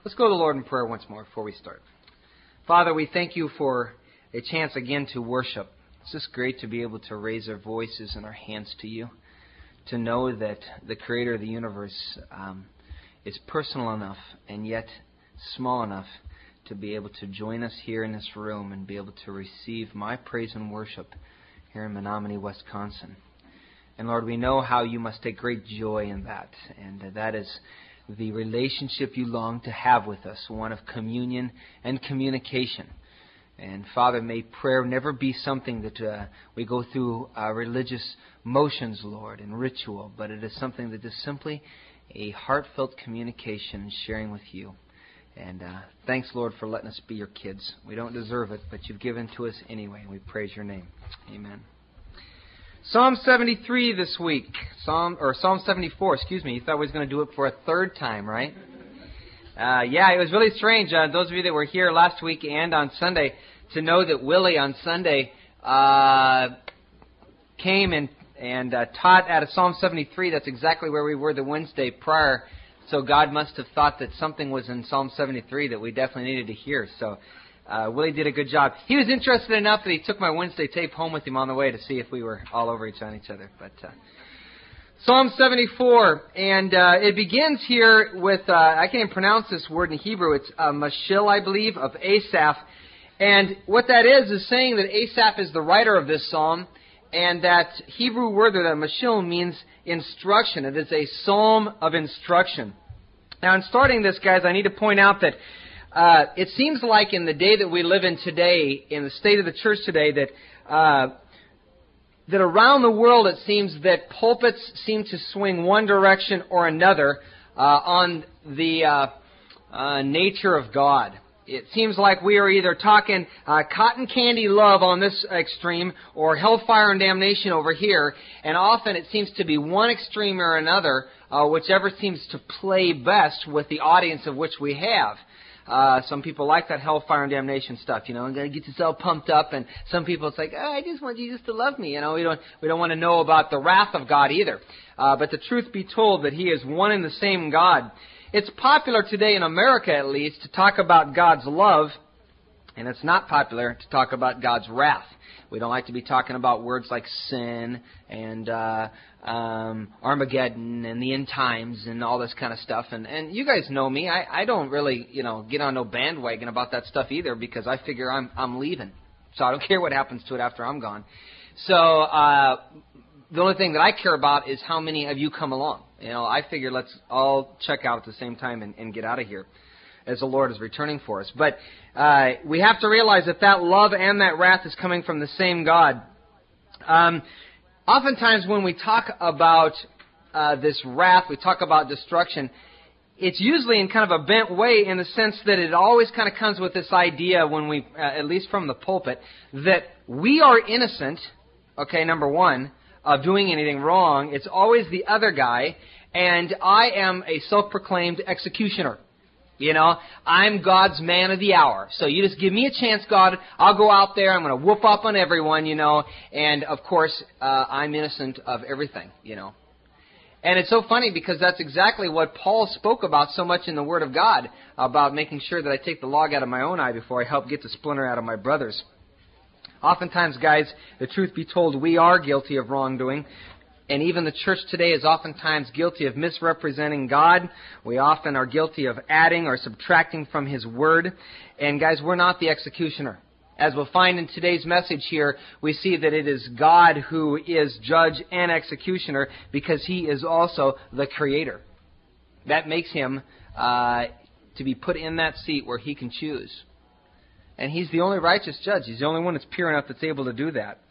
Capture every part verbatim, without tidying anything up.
Let's go to the Lord in prayer once more before we start. Father, we thank you for a chance again to worship. It's just great to be able to raise our voices and our hands to you, to know that the Creator of the universe um, is personal enough and yet small enough to be able to join us here in this room and be able to receive my praise and worship here in Menominee, Wisconsin. And Lord, we know how you must take great joy in that, and that is the relationship you long to have with us, one of communion and communication. And Father, may prayer never be something that uh, we go through uh, religious motions, Lord, and ritual, but it is something that is simply a heartfelt communication and sharing with you. And uh, thanks, Lord, for letting us be your kids. We don't deserve it, but you've given to us anyway. We praise your name. Amen. Psalm seventy-three this week. Psalm or Psalm seventy-four, excuse me. You thought I was going to do it for a third time, right? Uh, yeah, it was really strange. Uh, those of you that were here last week and on Sunday, to know that Willie on Sunday uh, came and, and uh, taught out of Psalm seventy-three. That's exactly where we were the Wednesday prior. So God must have thought that something was in Psalm seventy-three that we definitely needed to hear. So uh, Willie did a good job. He was interested enough that he took my Wednesday tape home with him on the way to see if we were all over each on each other. But uh, Psalm seventy-four, and uh, it begins here with, uh, I can't even pronounce this word in Hebrew. It's uh, Mashil, I believe, of Asaph. And what that is, is saying that Asaph is the writer of this psalm, and that Hebrew word there, that Mashil, means instruction. It is a psalm of instruction. Now, in starting this, guys, I need to point out that uh, it seems like in the day that we live in today, in the state of the church today, that uh, that around the world it seems that pulpits seem to swing one direction or another uh, on the uh, uh, nature of God. It seems like we are either talking uh, cotton candy love on this extreme or hellfire and damnation over here. And often it seems to be one extreme or another, uh, whichever seems to play best with the audience of which we have. Uh, some people like that hellfire and damnation stuff, you know, and get yourself pumped up. And some people, it's like, oh, I just want Jesus to love me. You know, we don't we don't want to know about the wrath of God either. Uh, but the truth be told that He is one and the same God. It's popular today in America, at least, to talk about God's love, and it's not popular to talk about God's wrath. We don't like to be talking about words like sin and uh, um, Armageddon and the end times and all this kind of stuff. And, and you guys know me. I, I don't really, you know, get on no bandwagon about that stuff either, because I figure I'm I'm leaving, so I don't care what happens to it after I'm gone. So uh, the only thing that I care about is how many of you come along. You know, I figure let's all check out at the same time and, and get out of here as the Lord is returning for us. But uh, we have to realize that that love and that wrath is coming from the same God. Um, oftentimes when we talk about uh, this wrath, we talk about destruction, it's usually in kind of a bent way, in the sense that it always kind of comes with this idea when we, uh, at least from the pulpit, that we are innocent, okay, number one, of doing anything wrong. It's always the other guy, and I am a self-proclaimed executioner. You know, I'm God's man of the hour. So you just give me a chance, God. I'll go out there. I'm going to whoop up on everyone, you know. And, of course, uh, I'm innocent of everything, you know. And it's so funny, because that's exactly what Paul spoke about so much in the Word of God, about making sure that I take the log out of my own eye before I help get the splinter out of my brother's. Oftentimes, guys, the truth be told, we are guilty of wrongdoing. And even the church today is oftentimes guilty of misrepresenting God. We often are guilty of adding or subtracting from His Word. And guys, we're not the executioner. As we'll find in today's message here, we see that it is God who is judge and executioner, because He is also the Creator. That makes Him uh, to be put in that seat where He can choose. And He's the only righteous judge. He's the only one that's pure enough that's able to do that.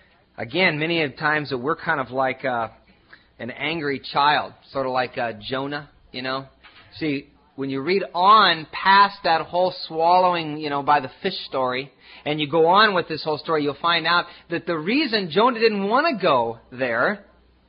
Again, many of times that we're kind of like uh, an angry child, sort of like uh, Jonah, you know. See, when you read on past that whole swallowing, you know, by the fish story, and you go on with this whole story, you'll find out that the reason Jonah didn't want to go there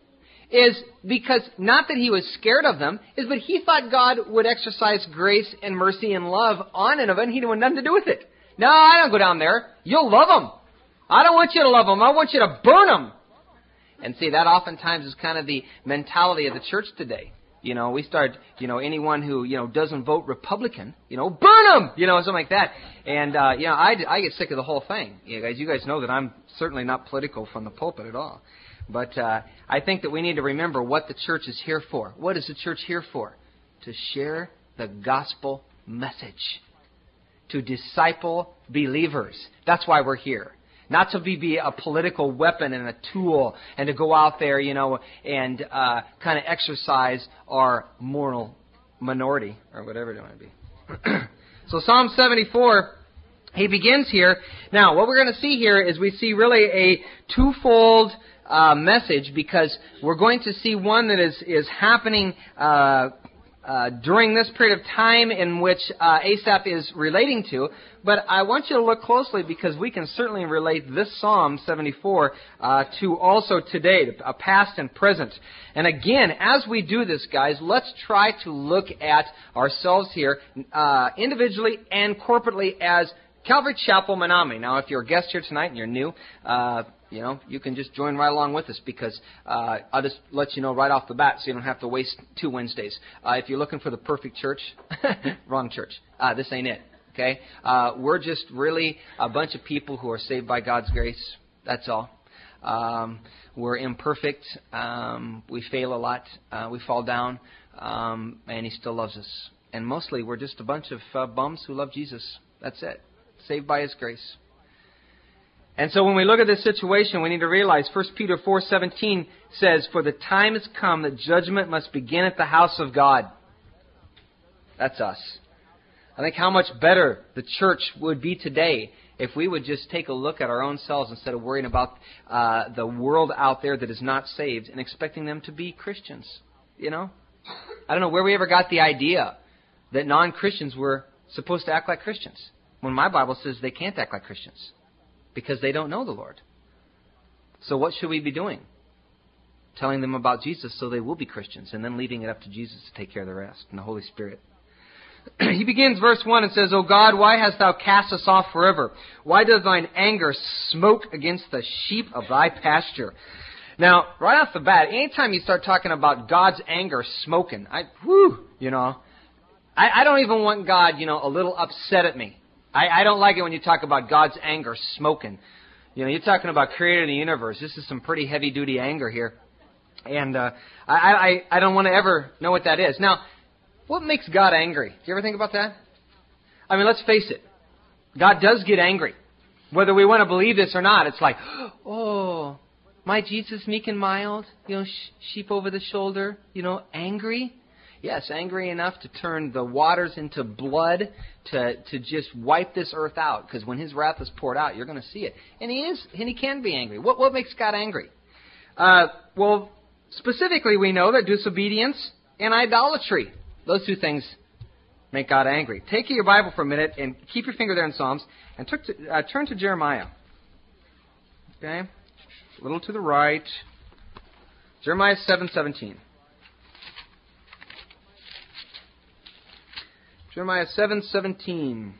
is because, not that he was scared of them, is but he thought God would exercise grace and mercy and love on Nineveh, and he didn't want nothing to do with it. No, I don't go down there. You'll love them. I don't want you to love them. I want you to burn them. And see, that oftentimes is kind of the mentality of the church today. You know, we start, you know, anyone who, you know, doesn't vote Republican, you know, burn them, you know, something like that. And, uh, you know, I, I get sick of the whole thing. You guys, you guys know that I'm certainly not political from the pulpit at all. But uh, I think that we need to remember what the church is here for. What is the church here for? To share the gospel message. To disciple believers. That's why we're here. Not to be, be a political weapon and a tool and to go out there, you know, and uh, kind of exercise our moral minority or whatever it might be. So Psalm seventy-four, he begins here. Now, what we're going to see here is we see really a twofold uh, message because we're going to see one that is, is happening uh Uh, during this period of time in which uh, Asaph is relating to. But I want you to look closely because we can certainly relate this Psalm seventy-four uh, to also today, a past and present. And again, as we do this, guys, let's try to look at ourselves here uh, individually and corporately as Calvary Chapel, Menominee. Now, if you're a guest here tonight and you're new, uh, you know, you can just join right along with us because uh, I'll just let you know right off the bat so you don't have to waste two Wednesdays. Uh, if you're looking for the perfect church, wrong church. Uh, this ain't it, okay? Uh, we're just really a bunch of people who are saved by God's grace. That's all. Um, we're imperfect. Um, we fail a lot. Uh, we fall down. Um, and He still loves us. And mostly we're just a bunch of uh, bums who love Jesus. That's it. Saved by His grace. And so when we look at this situation, we need to realize First Peter four seventeen says, "For the time has come that judgment must begin at the house of God." That's us. I think how much better the church would be today if we would just take a look at our own selves instead of worrying about uh, the world out there that is not saved and expecting them to be Christians. You know? I don't know where we ever got the idea that non-Christians were supposed to act like Christians, when my Bible says they can't act like Christians because they don't know the Lord. So what should we be doing? Telling them about Jesus so they will be Christians, and then leaving it up to Jesus to take care of the rest, and the Holy Spirit. He begins verse one and says, "O God, why hast thou cast us off forever? Why does thine anger smoke against the sheep of thy pasture?" Now, right off the bat, anytime you start talking about God's anger smoking, I, whew, you know, I, I don't even want God, you know, a little upset at me. I, I don't like it when you talk about God's anger smoking. You know, you're talking about creator of the universe. This is some pretty heavy-duty anger here. And uh, I, I, I don't want to ever know what that is. Now, what makes God angry? Do you ever think about that? I mean, let's face it. God does get angry. Whether we want to believe this or not, it's like, oh, my Jesus meek and mild, you know, sh- sheep over the shoulder, you know, angry. Yes, angry enough to turn the waters into blood, to to just wipe this earth out. Because when His wrath is poured out, you're going to see it. And He is, and He can be angry. What what makes God angry? Uh, well, specifically, we know that disobedience and idolatry, those two things make God angry. Take your Bible for a minute and keep your finger there in Psalms and took to, uh, turn to Jeremiah. Okay, a little to the right. Jeremiah seven seventeen. Jeremiah seven seventeen.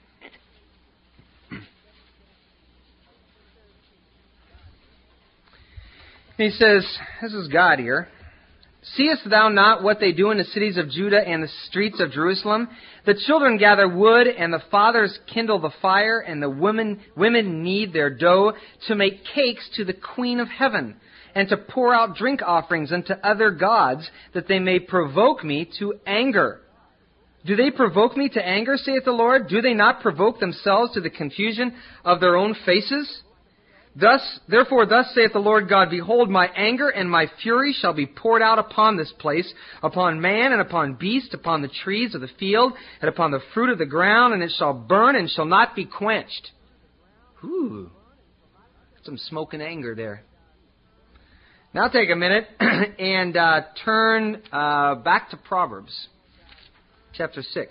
He says, this is God here. "Seest thou not what they do in the cities of Judah and the streets of Jerusalem? The children gather wood, and the fathers kindle the fire, and the women women knead their dough to make cakes to the Queen of Heaven, and to pour out drink offerings unto other gods, that they may provoke me to anger. Do they provoke me to anger, saith the Lord? Do they not provoke themselves to the confusion of their own faces? Thus, therefore, thus saith the Lord God, Behold, my anger and my fury shall be poured out upon this place, upon man and upon beast, upon the trees of the field, and upon the fruit of the ground, and it shall burn and shall not be quenched." Ooh, some smoke and anger there. Now take a minute and uh, turn uh, back to Proverbs, chapter six.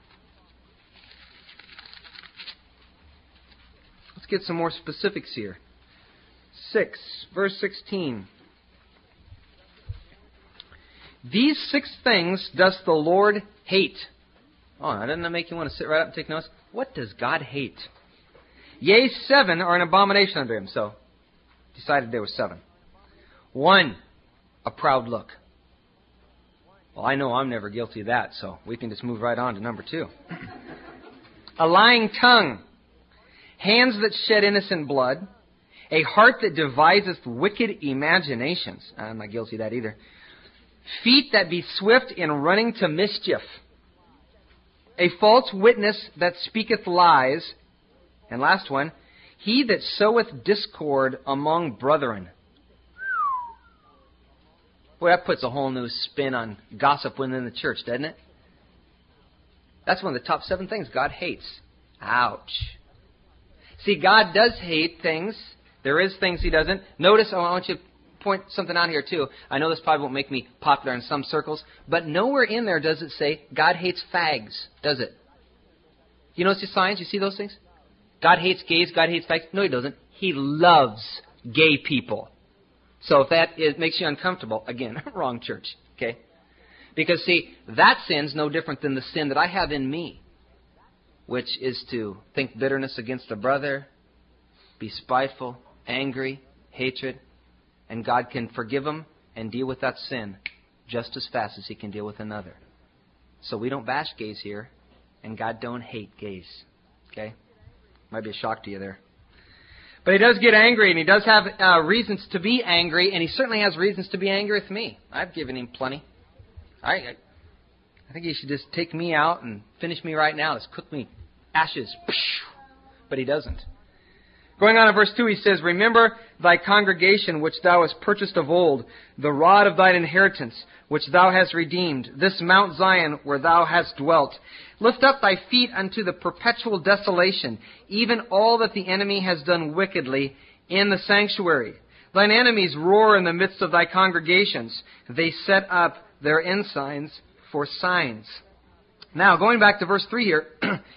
Let's get some more specifics here. six, verse sixteen. "These six things doth the Lord hate." Oh, doesn't that make you want to sit right up and take notes? What does God hate? "Yea, seven are an abomination unto Him." So, decided there was seven. One, a proud look. Well, I know I'm never guilty of that, so we can just move right on to number two. A lying tongue, hands that shed innocent blood, a heart that deviseth wicked imaginations. I'm not guilty of that either. Feet that be swift in running to mischief, a false witness that speaketh lies, and last one, he that soweth discord among brethren. Boy, that puts a whole new spin on gossip within the church, doesn't it? That's one of the top seven things God hates. Ouch. See, God does hate things. There is things He doesn't. Notice, I want you to point something out here too. I know this probably won't make me popular in some circles, but nowhere in there does it say God hates fags, does it? You notice the signs? You see those things? God hates gays, God hates fags. No, He doesn't. He loves gay people. So if that is, makes you uncomfortable, again, wrong church, okay? Because, see, that sin's no different than the sin that I have in me, which is to think bitterness against a brother, be spiteful, angry, hatred, and God can forgive them and deal with that sin just as fast as He can deal with another. So we don't bash gays here, and God don't hate gays, okay? Might be a shock to you there. But He does get angry, and He does have uh, reasons to be angry, and He certainly has reasons to be angry with me. I've given Him plenty. I, I, I think He should just take me out and finish me right now. Just cook me ashes. But He doesn't. Going on in verse two, he says, Remember thy congregation which thou hast purchased of old, the rod of thine inheritance which thou hast redeemed, this Mount Zion where thou hast dwelt. Lift up thy feet unto the perpetual desolation, even all that the enemy has done wickedly in the sanctuary. Thine enemies roar in the midst of thy congregations. They set up their ensigns for signs. Now, going back to verse three here,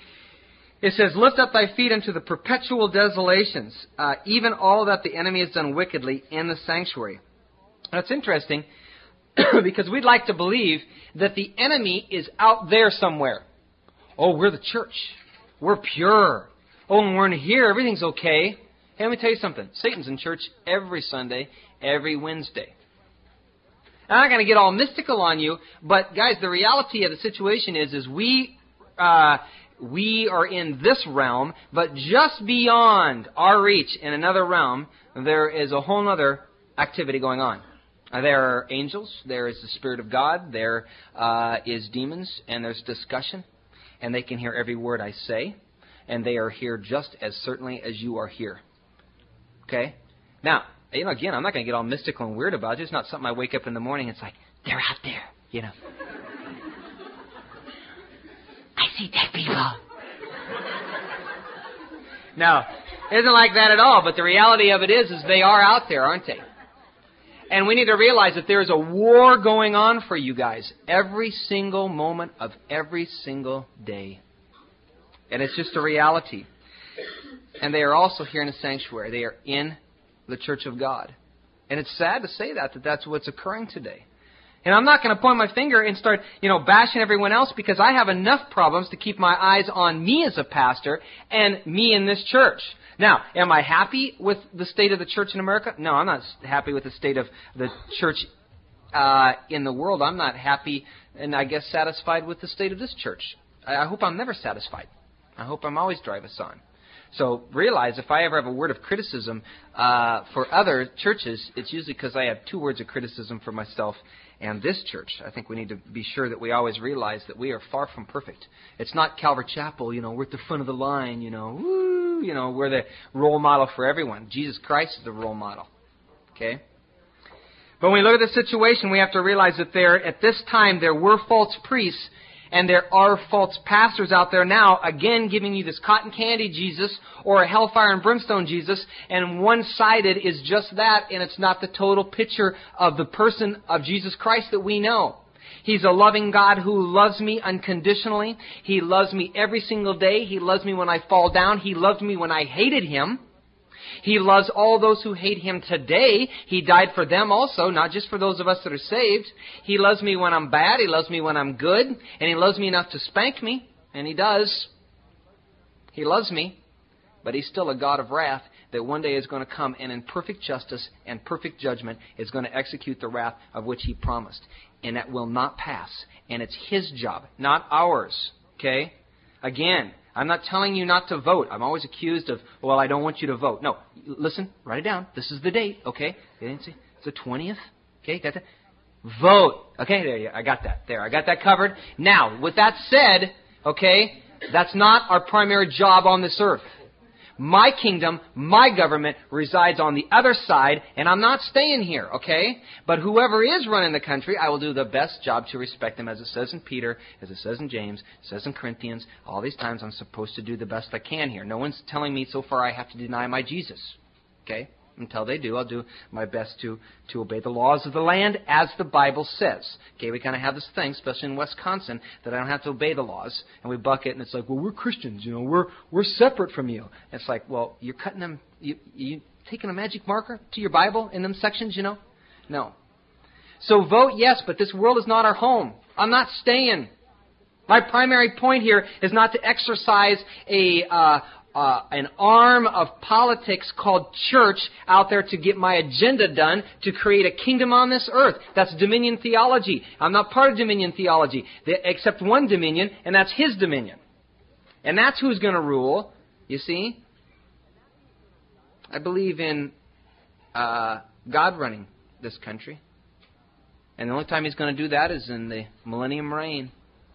it says, Lift up thy feet unto the perpetual desolations, uh, even all that the enemy has done wickedly in the sanctuary. That's interesting, because we'd like to believe that the enemy is out there somewhere. Oh, we're the church. We're pure. Oh, when we're in here, everything's okay. Hey, let me tell you something. Satan's in church every Sunday, every Wednesday. I'm not going to get all mystical on you, but guys, the reality of the situation is, is we, uh, we are in this realm, but just beyond our reach in another realm, there is a whole other activity going on. Uh, there are angels, there is the Spirit of God, there uh, is demons, and there's discussion, and they can hear every word I say, and they are here just as certainly as you are here. Okay? Now, you know, again, I'm not going to get all mystical and weird about it. It's not something I wake up in the morning and it's like, they're out there, you know. I see dead people. No, it isn't like that at all. But the reality of it is, is they are out there, aren't they? And we need to realize that there is a war going on for you guys every single moment of every single day. And it's just a reality. And they are also here in the sanctuary. They are in the church of God. And it's sad to say that, that that's what's occurring today. And I'm not going to point my finger and start, you know, bashing everyone else, because I have enough problems to keep my eyes on me as a pastor and me in this church. Now, am I happy with the state of the church in America? No, I'm not happy with the state of the church uh, in the world. I'm not happy and I guess satisfied with the state of this church. I, I hope I'm never satisfied. I hope I'm always drive us on. So realize if I ever have a word of criticism uh, for other churches, it's usually because I have two words of criticism for myself and this church. I think we need to be sure that we always realize that we are far from perfect. It's not Calvary Chapel, you know, we're at the front of the line, you know, woo, you know, we're the role model for everyone. Jesus Christ is the role model. Okay? But when we look at the situation, we have to realize that there, at this time, there were false priests. And there are false pastors out there now, again, giving you this cotton candy Jesus or a hellfire and brimstone Jesus. And one-sided is just that, and it's not the total picture of the person of Jesus Christ that we know. He's a loving God who loves me unconditionally. He loves me every single day. He loves me when I fall down. He loved me when I hated Him. He loves all those who hate Him today. He died for them also, not just for those of us that are saved. He loves me when I'm bad. He loves me when I'm good. And He loves me enough to spank me. And He does. He loves me. But He's still a God of wrath that one day is going to come and in perfect justice and perfect judgment is going to execute the wrath of which He promised. And that will not pass. And it's His job, not ours. Okay? Again, I'm not telling you not to vote. I'm always accused of, well, I don't want you to vote. No, listen, write it down. This is the date, okay? It's the twentieth. Okay, got that? Vote. Okay, there you go. I got that. There, I got that covered. Now, with that said, okay, that's not our primary job on this earth. My kingdom, my government resides on the other side, and I'm not staying here, okay? But whoever is running the country, I will do the best job to respect them, as it says in Peter, as it says in James, it says in Corinthians. All these times I'm supposed to do the best I can here. No one's telling me so far I have to deny my Jesus, okay? Until they do, I'll do my best to, to obey the laws of the land as the Bible says. Okay, we kind of have this thing, especially in Wisconsin, that I don't have to obey the laws. And we buck it, and it's like, well, we're Christians, you know, we're we're separate from you. It's like, well, you're cutting them, you, you taking a magic marker to your Bible in them sections, you know? No. So vote yes, but this world is not our home. I'm not staying. My primary point here is not to exercise a... Uh, Uh, an arm of politics called church out there to get my agenda done, to create a kingdom on this earth. That's dominion theology. I'm not part of dominion theology, except one dominion, and that's His dominion. And that's who's going to rule, you see. I believe in uh, God running this country. And the only time He's going to do that is in the millennium reign.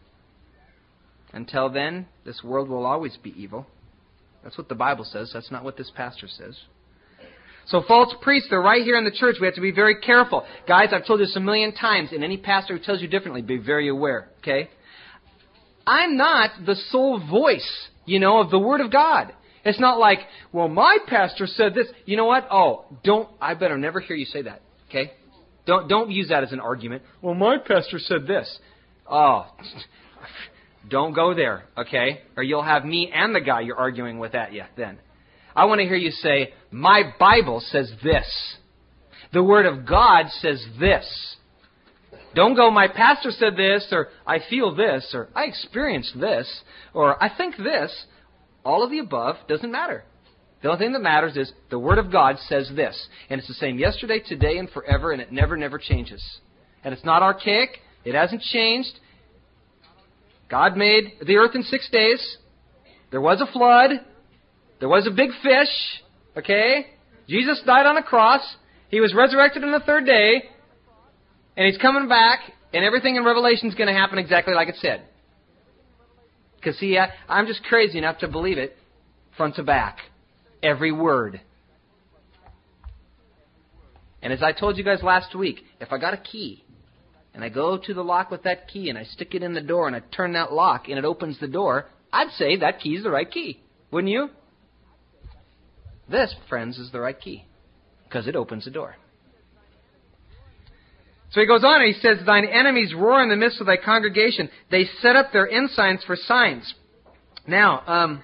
Until then, this world will always be evil. That's what the Bible says. That's not what this pastor says. So false priests, they're right here in the church. We have to be very careful. Guys, I've told you this a million times, and any pastor who tells you differently, be very aware, okay? I'm not the sole voice, you know, of the Word of God. It's not like, well, my pastor said this. You know what? Oh, don't, I better never hear you say that, okay? Don't, don't use that as an argument. Well, my pastor said this. Oh, don't go there, okay? Or you'll have me and the guy you're arguing with at you then. I want to hear you say, my Bible says this. The Word of God says this. Don't go, my pastor said this, or I feel this, or I experienced this, or I think this. All of the above doesn't matter. The only thing that matters is the Word of God says this. And it's the same yesterday, today, and forever, and it never, never changes. And it's not archaic. It hasn't changed. God made the earth in six days. There was a flood. There was a big fish. Okay? Jesus died on a cross. He was resurrected on the third day. And He's coming back. And everything in Revelation is going to happen exactly like it said. Because, see, I, I'm just crazy enough to believe it front to back. Every word. And as I told you guys last week, if I got a key, and I go to the lock with that key, and I stick it in the door, and I turn that lock, and it opens the door, I'd say that key is the right key. Wouldn't you? This, friends, is the right key. Because it opens the door. So he goes on, and he says, thine enemies roar in the midst of thy congregation. They set up their ensigns for signs. Now, um...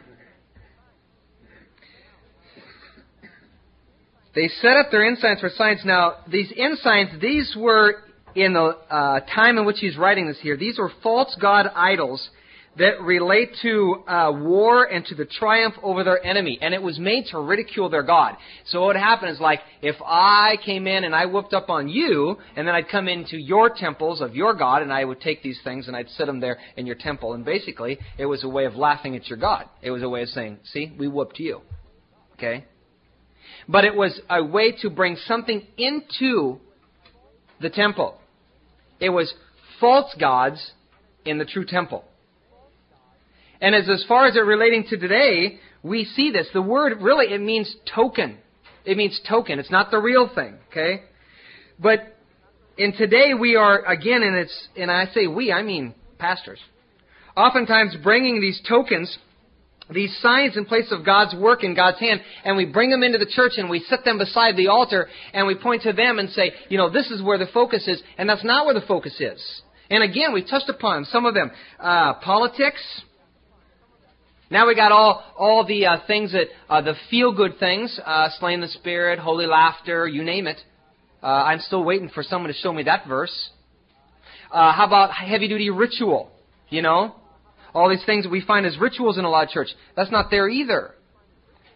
they set up their ensigns for signs. Now, these ensigns, these were... in the uh, time in which he's writing this here, these were false god idols that relate to uh, war and to the triumph over their enemy. And it was made to ridicule their God. So what would happen is like, if I came in and I whooped up on you, and then I'd come into your temples of your God, and I would take these things and I'd set them there in your temple. And basically, it was a way of laughing at your God. It was a way of saying, see, we whooped you. Okay? But it was a way to bring something into the temple. It was false gods in the true temple. And as, as far as it relating to today, we see this. The word, really, it means token. It means token. It's not the real thing, okay? But in today, we are, again, and it's, and I say we, I mean pastors, oftentimes bringing these tokens, these signs in place of God's work in God's hand, and we bring them into the church and we set them beside the altar and we point to them and say, you know, this is where the focus is, and that's not where the focus is. And again, we've touched upon some of them. Uh, politics. Now we got all all the uh, things that, uh, the feel-good things, uh, slain the Spirit, holy laughter, you name it. Uh, I'm still waiting for someone to show me that verse. Uh, how about heavy-duty ritual, you know? All these things that we find as rituals in a lot of church. That's not there either.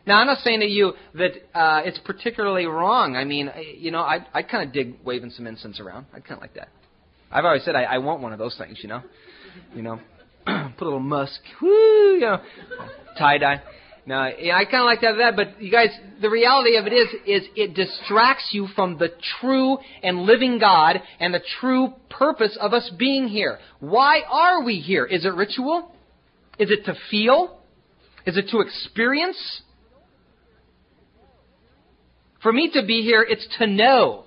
Now, I'm not saying to you that uh, it's particularly wrong. I mean, you know, I I kind of dig waving some incense around. I kind of like that. I've always said I, I want one of those things, you know. You know, put a little musk, woo, you know, tie-dye. Now, yeah, I kind of like to have that, but you guys, the reality of it is, is it distracts you from the true and living God and the true purpose of us being here. Why are we here? Is it ritual? Is it to feel? Is it to experience? For me to be here, it's to know.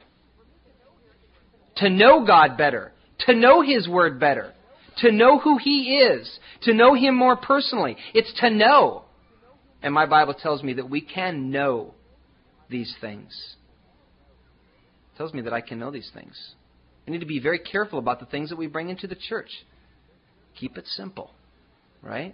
To know God better. To know His Word better. To know who He is. To know Him more personally. It's to know. And my Bible tells me that we can know these things. It tells me that I can know these things. We need to be very careful about the things that we bring into the church. Keep it simple. Right?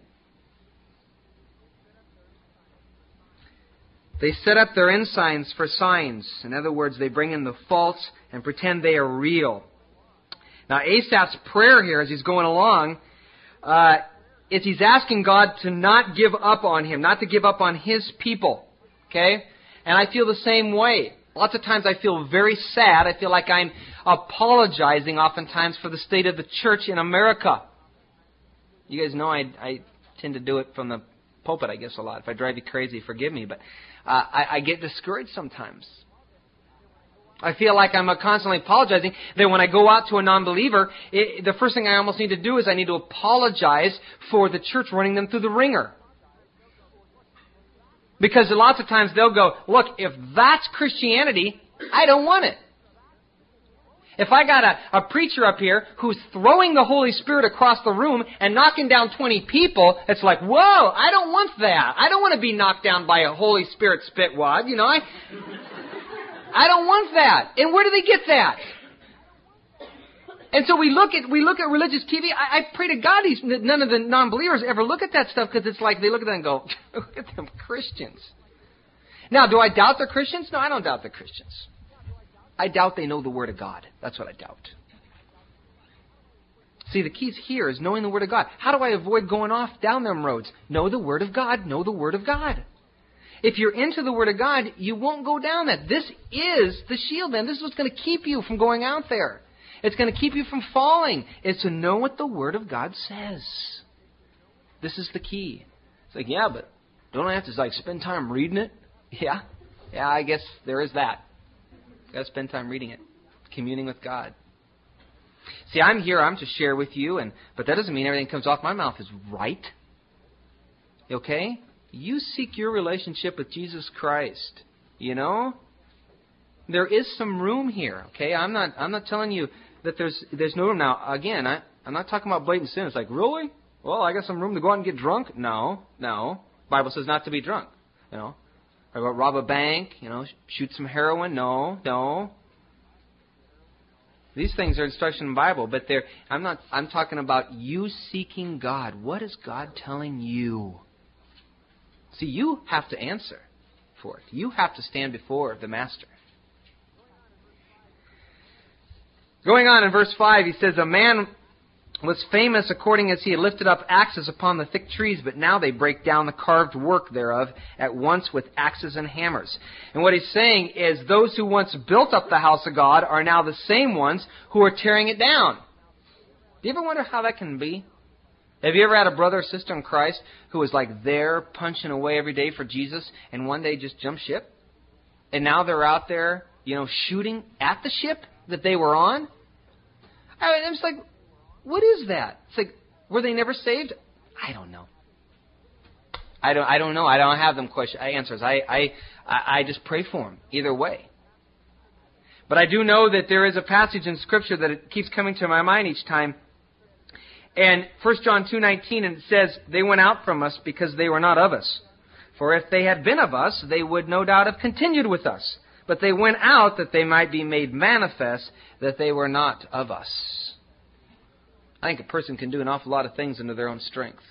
They set up their ensigns for signs. In other words, they bring in the false and pretend they are real. Now, Asaph's prayer here as he's going along uh, is he's asking God to not give up on him, not to give up on His people. Okay? And I feel the same way. Lots of times I feel very sad. I feel like I'm apologizing oftentimes for the state of the church in America. You guys know I, I tend to do it from the pulpit, I guess, a lot. If I drive you crazy, forgive me. But uh, I, I get discouraged sometimes. I feel like I'm constantly apologizing. Then when I go out to a non-believer, it, the first thing I almost need to do is I need to apologize for the church running them through the ringer. Because lots of times they'll go, look, if that's Christianity, I don't want it. If I got a, a preacher up here who's throwing the Holy Spirit across the room and knocking down twenty people, it's like, whoa, I don't want that. I don't want to be knocked down by a Holy Spirit spit wad, you know. I, I don't want that. And where do they get that? And so we look at we look at religious T V. I, I pray to God these, none of the non-believers ever look at that stuff, because it's like they look at that and go, look at them Christians. Now, do I doubt they're Christians? No, I don't doubt they're Christians. I doubt they know the Word of God. That's what I doubt. See, the key here is knowing the Word of God. How do I avoid going off down them roads? Know the Word of God. Know the Word of God. If you're into the Word of God, you won't go down that. This is the shield, man. This is what's going to keep you from going out there. It's going to keep you from falling. It's to know what the Word of God says. This is the key. It's like, yeah, but don't I have to like spend time reading it? Yeah. Yeah, I guess there is that. You've got to spend time reading it. Communing with God. See, I'm here, I'm to share with you, and but that doesn't mean everything that comes off my mouth is right. Okay? You seek your relationship with Jesus Christ. You know? There is some room here. Okay? I'm not I'm not telling you that there's there's no room. Now, again, I, I'm not talking about blatant sin. It's like, really? Well, I got some room to go out and get drunk? No. No. The Bible says not to be drunk. You know? Or about rob a bank, you know, shoot some heroin? No. No. These things are instruction in the Bible, but they're I'm not I'm talking about you seeking God. What is God telling you? See, you have to answer for it. You have to stand before the Master. Going on in verse five, he says, a man was famous according as he had lifted up axes upon the thick trees, but now they break down the carved work thereof at once with axes and hammers. And what he's saying is those who once built up the house of God are now the same ones who are tearing it down. Do you ever wonder how that can be? Have you ever had a brother or sister in Christ who was like there punching away every day for Jesus and one day just jumped ship? And now they're out there, you know, shooting at the ship that they were on? I mean, it's like, what is that? It's like, were they never saved? I don't know. I don't. I don't know. I don't have them question answers. I. I. I just pray for them either way. But I do know that there is a passage in Scripture that it keeps coming to my mind each time. And First John two nineteen, and it says, "They went out from us because they were not of us. For if they had been of us, they would no doubt have continued with us. But they went out that they might be made manifest that they were not of us." I think a person can do an awful lot of things under their own strength.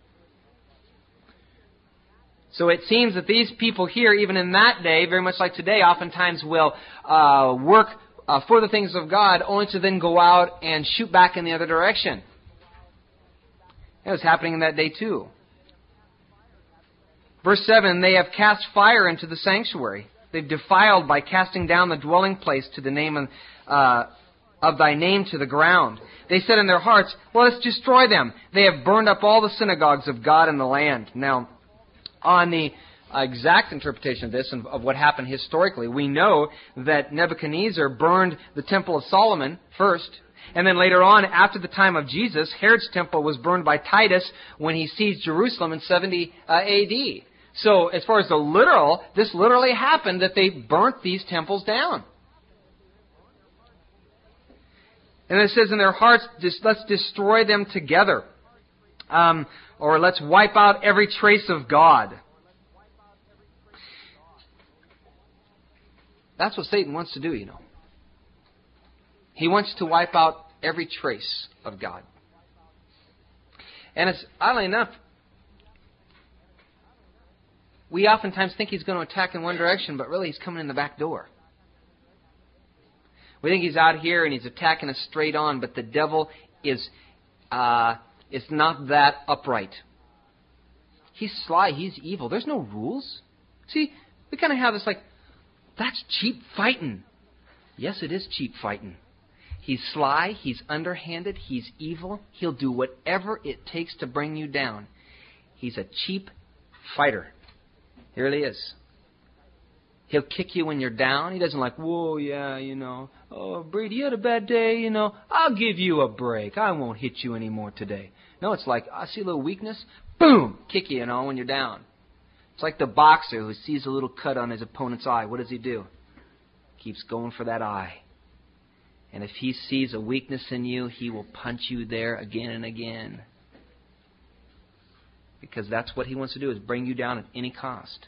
So it seems that these people here, even in that day, very much like today, oftentimes will uh, work uh, for the things of God only to then go out and shoot back in the other direction. It was happening in that day too. Verse seven, they have cast fire into the sanctuary. They've defiled by casting down the dwelling place to the name of, uh, of thy name to the ground. They said in their hearts, let us destroy them. They have burned up all the synagogues of God in the land. Now, on the exact interpretation of this and of what happened historically, we know that Nebuchadnezzar burned the Temple of Solomon first. And then later on, after the time of Jesus, Herod's temple was burned by Titus when he seized Jerusalem in seventy uh, A D. So as far as the literal, this literally happened, that they burnt these temples down. And it says in their hearts, just, let's destroy them together. Um, or let's wipe out every trace of God. That's what Satan wants to do, you know. He wants to wipe out every trace of God. And it's, oddly enough, we oftentimes think he's going to attack in one direction, but really he's coming in the back door. We think he's out here and he's attacking us straight on, but the devil is uh, is not that upright. He's sly, he's evil. There's no rules. See, we kind of have this like, that's cheap fighting. Yes, it is cheap fighting. He's sly, he's underhanded, he's evil. He'll do whatever it takes to bring you down. He's a cheap fighter. He really is. He'll kick you when you're down. He doesn't like, whoa, yeah, you know, oh, Brady, you had a bad day, you know, I'll give you a break. I won't hit you anymore today. No, it's like, I see a little weakness, boom, kick you, you know, when you're down. It's like the boxer who sees a little cut on his opponent's eye. What does he do? Keeps going for that eye. And if he sees a weakness in you, he will punch you there again and again. Because that's what he wants to do, is bring you down at any cost.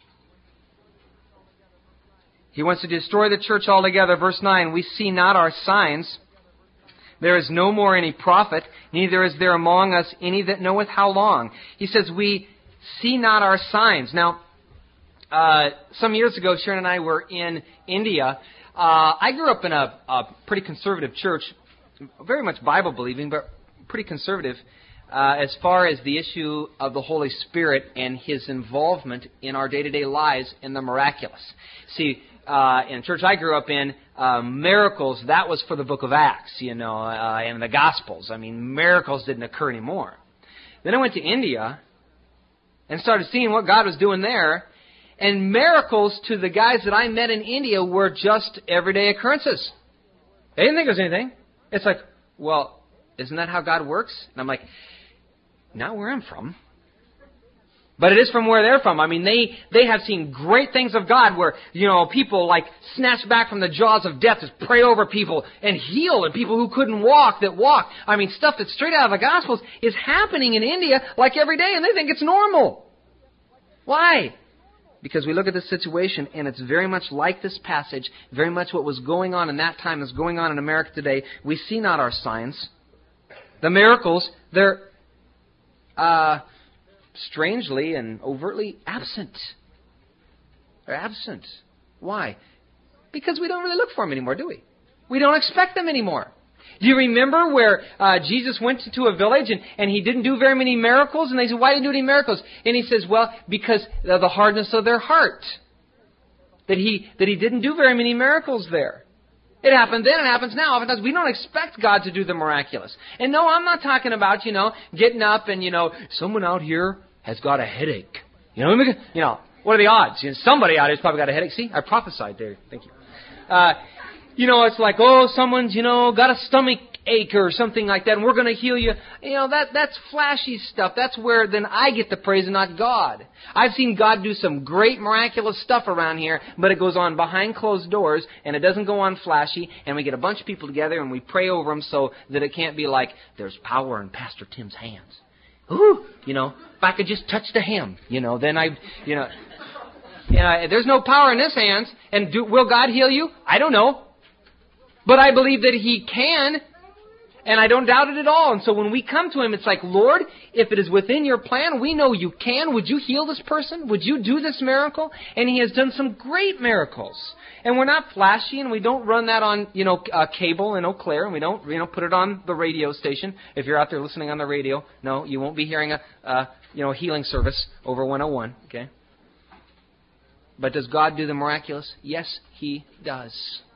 He wants to destroy the church altogether. Verse nine, we see not our signs. There is no more any prophet, neither is there among us any that knoweth how long. He says, we see not our signs. Now, uh, some years ago, Sharon and I were in India. Uh, I grew up in a, a pretty conservative church, very much Bible-believing, but pretty conservative. Uh, as far as the issue of the Holy Spirit and His involvement in our day-to-day lives in the miraculous. See, uh, in the church I grew up in, uh, miracles, that was for the book of Acts, you know, uh, and the Gospels. I mean, miracles didn't occur anymore. Then I went to India and started seeing what God was doing there, and miracles to the guys that I met in India were just everyday occurrences. They didn't think it was anything. It's like, well, isn't that how God works? And I'm like, not where I'm from. But it is from where they're from. I mean, they, they have seen great things of God where, you know, people like snatched back from the jaws of death, just pray over people and heal, and people who couldn't walk that walk. I mean, stuff that's straight out of the Gospels is happening in India like every day, and they think it's normal. Why? Because we look at this situation, and it's very much like this passage, very much what was going on in that time is going on in America today. We see not our signs. The miracles, they're uh, strangely and overtly absent. They're absent. Why? Because we don't really look for them anymore, do we? We don't expect them anymore. Do you remember where uh, Jesus went to a village and, and He didn't do very many miracles? And they said, why didn't you do any miracles? And He says, well, because of the hardness of their heart. That He that He didn't do very many miracles there. It happened then, it happens now. Oftentimes we don't expect God to do the miraculous. And no, I'm not talking about, you know, getting up and, you know, someone out here has got a headache. You know, you know, what are the odds? You know, somebody out here's probably got a headache. See, I prophesied there. Thank you. Uh, you know, it's like, oh, someone's, you know, got a stomach ache or something like that, and we're going to heal you. You know, that that's flashy stuff. That's where then I get the praise and not God. I've seen God do some great miraculous stuff around here, but it goes on behind closed doors, and it doesn't go on flashy, and we get a bunch of people together, and we pray over them so that it can't be like, there's power in Pastor Tim's hands. Ooh, you know, if I could just touch the hem, you know, then I, you know, you know, there's no power in his hands, and do, will God heal you? I don't know. But I believe that He can, and I don't doubt it at all. And so when we come to Him, it's like, Lord, if it is within Your plan, we know You can. Would You heal this person? Would You do this miracle? And He has done some great miracles. And we're not flashy, and we don't run that on, you know, uh, cable in Eau Claire, and we don't, you know, put it on the radio station. If you're out there listening on the radio, no, you won't be hearing a, uh, you know, healing service over one oh one, okay? But does God do the miraculous? Yes, He does.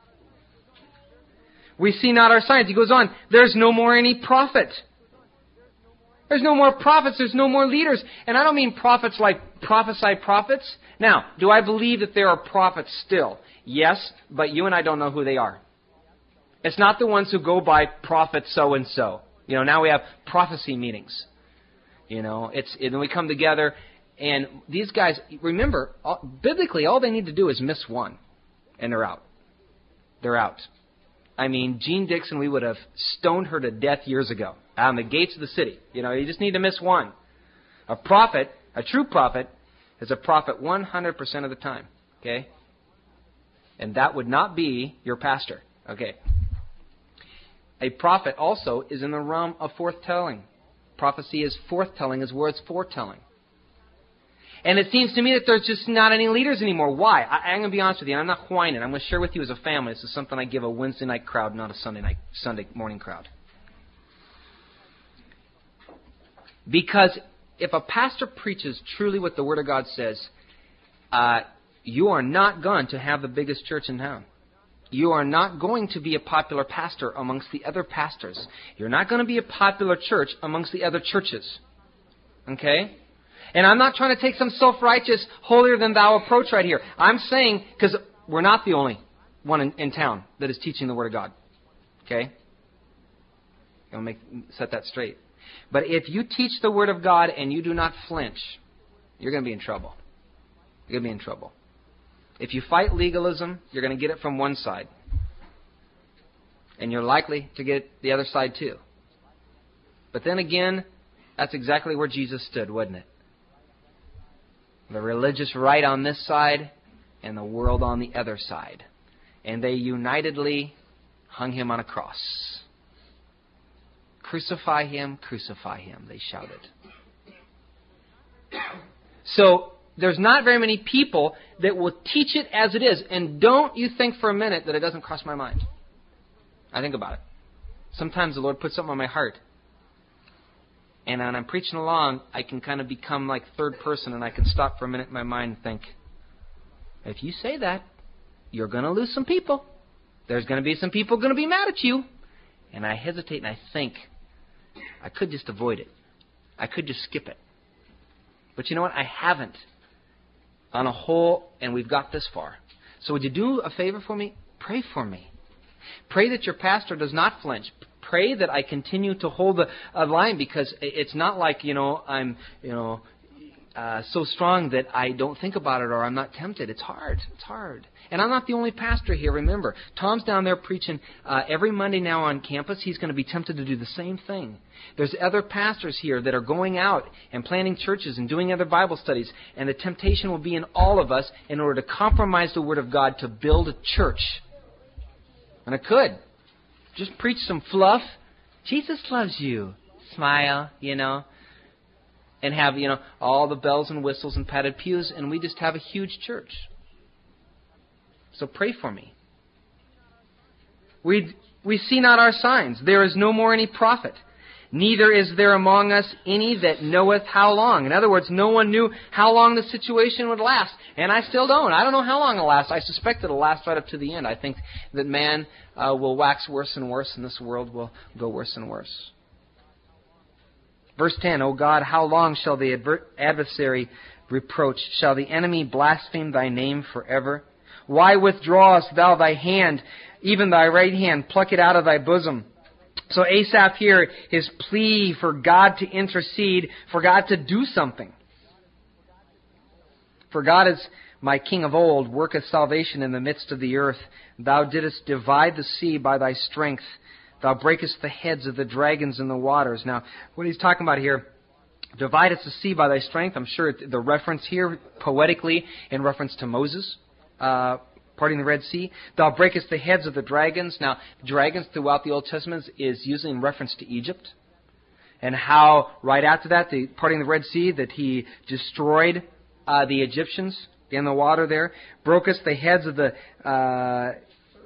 We see not our signs. He goes on, there's no more any prophet. There's no more prophets. There's no more leaders. And I don't mean prophets like prophesy prophets. Now, do I believe that there are prophets still? Yes, but you and I don't know who they are. It's not the ones who go by prophet so-and-so. You know, now we have prophecy meetings. You know, it's and we come together, and these guys, remember, all, biblically, all they need to do is miss one, and they're out. They're out. I mean, Jean Dixon, we would have stoned her to death years ago on the gates of the city. You know, you just need to miss one. A prophet, a true prophet, is a prophet one hundred percent of the time. Okay? And that would not be your pastor. Okay. A prophet also is in the realm of forthtelling. Prophecy is forthtelling as well as foretelling. And it seems to me that there's just not any leaders anymore. Why? I, I'm going to be honest with you, and I'm not whining. I'm going to share with you as a family. This is something I give a Wednesday night crowd, not a Sunday night, Sunday morning crowd. Because if a pastor preaches truly what the Word of God says, uh, you are not going to have the biggest church in town. You are not going to be a popular pastor amongst the other pastors. You're not going to be a popular church amongst the other churches. Okay? And I'm not trying to take some self-righteous, holier-than-thou approach right here. I'm saying, because we're not the only one in, in town that is teaching the Word of God. Okay? I'll make set that straight. But if you teach the Word of God and you do not flinch, you're going to be in trouble. You're going to be in trouble. If you fight legalism, you're going to get it from one side. And you're likely to get the other side too. But then again, that's exactly where Jesus stood, wasn't it? The religious right on this side and the world on the other side. And they unitedly hung Him on a cross. Crucify Him, crucify Him, they shouted. So, there's not very many people that will teach it as it is. And don't you think for a minute that it doesn't cross my mind. I think about it. Sometimes the Lord puts something on my heart. And when I'm preaching along, I can kind of become like third person, and I can stop for a minute in my mind and think, if you say that, you're going to lose some people. There's going to be some people going to be mad at you. And I hesitate and I think, I could just avoid it. I could just skip it. But you know what? I haven't. On a whole, and we've got this far. So would you do a favor for me? Pray for me. Pray that your pastor does not flinch. Pray that I continue to hold a, a line, because it's not like, you know, I'm, you know, uh, so strong that I don't think about it or I'm not tempted. It's hard. It's hard. And I'm not the only pastor here, remember. Tom's down there preaching uh, every Monday now on campus. He's going to be tempted to do the same thing. There's other pastors here that are going out and planting churches and doing other Bible studies. And the temptation will be in all of us in order to compromise the Word of God to build a church. And it could. Just preach some fluff. Jesus loves you. Smile, you know. And have, you know, all the bells and whistles and padded pews, and we just have a huge church. So pray for me. We we see not our signs. There is no more any prophet. Neither is there among us any that knoweth how long. In other words, no one knew how long the situation would last. And I still don't. I don't know how long it'll last. I suspect it'll last right up to the end. I think that man uh, will wax worse and worse, and this world will go worse and worse. Verse ten, O God, how long shall the adver- adversary reproach? Shall the enemy blaspheme thy name forever? Why withdrawest thou thy hand, even thy right hand, pluck it out of thy bosom? So Asaph here, his plea for God to intercede, for God to do something. For God is my King of old, worketh salvation in the midst of the earth. Thou didst divide the sea by thy strength. Thou breakest the heads of the dragons in the waters. Now, what he's talking about here, dividest the sea by thy strength. I'm sure the reference here, poetically, in reference to Moses, uh, parting the Red Sea. Thou breakest the heads of the dragons. Now, dragons throughout the Old Testament is usually in reference to Egypt. And how, right after that, the parting the Red Sea, that he destroyed uh, the Egyptians in the water there. Brokest the heads of the... Uh,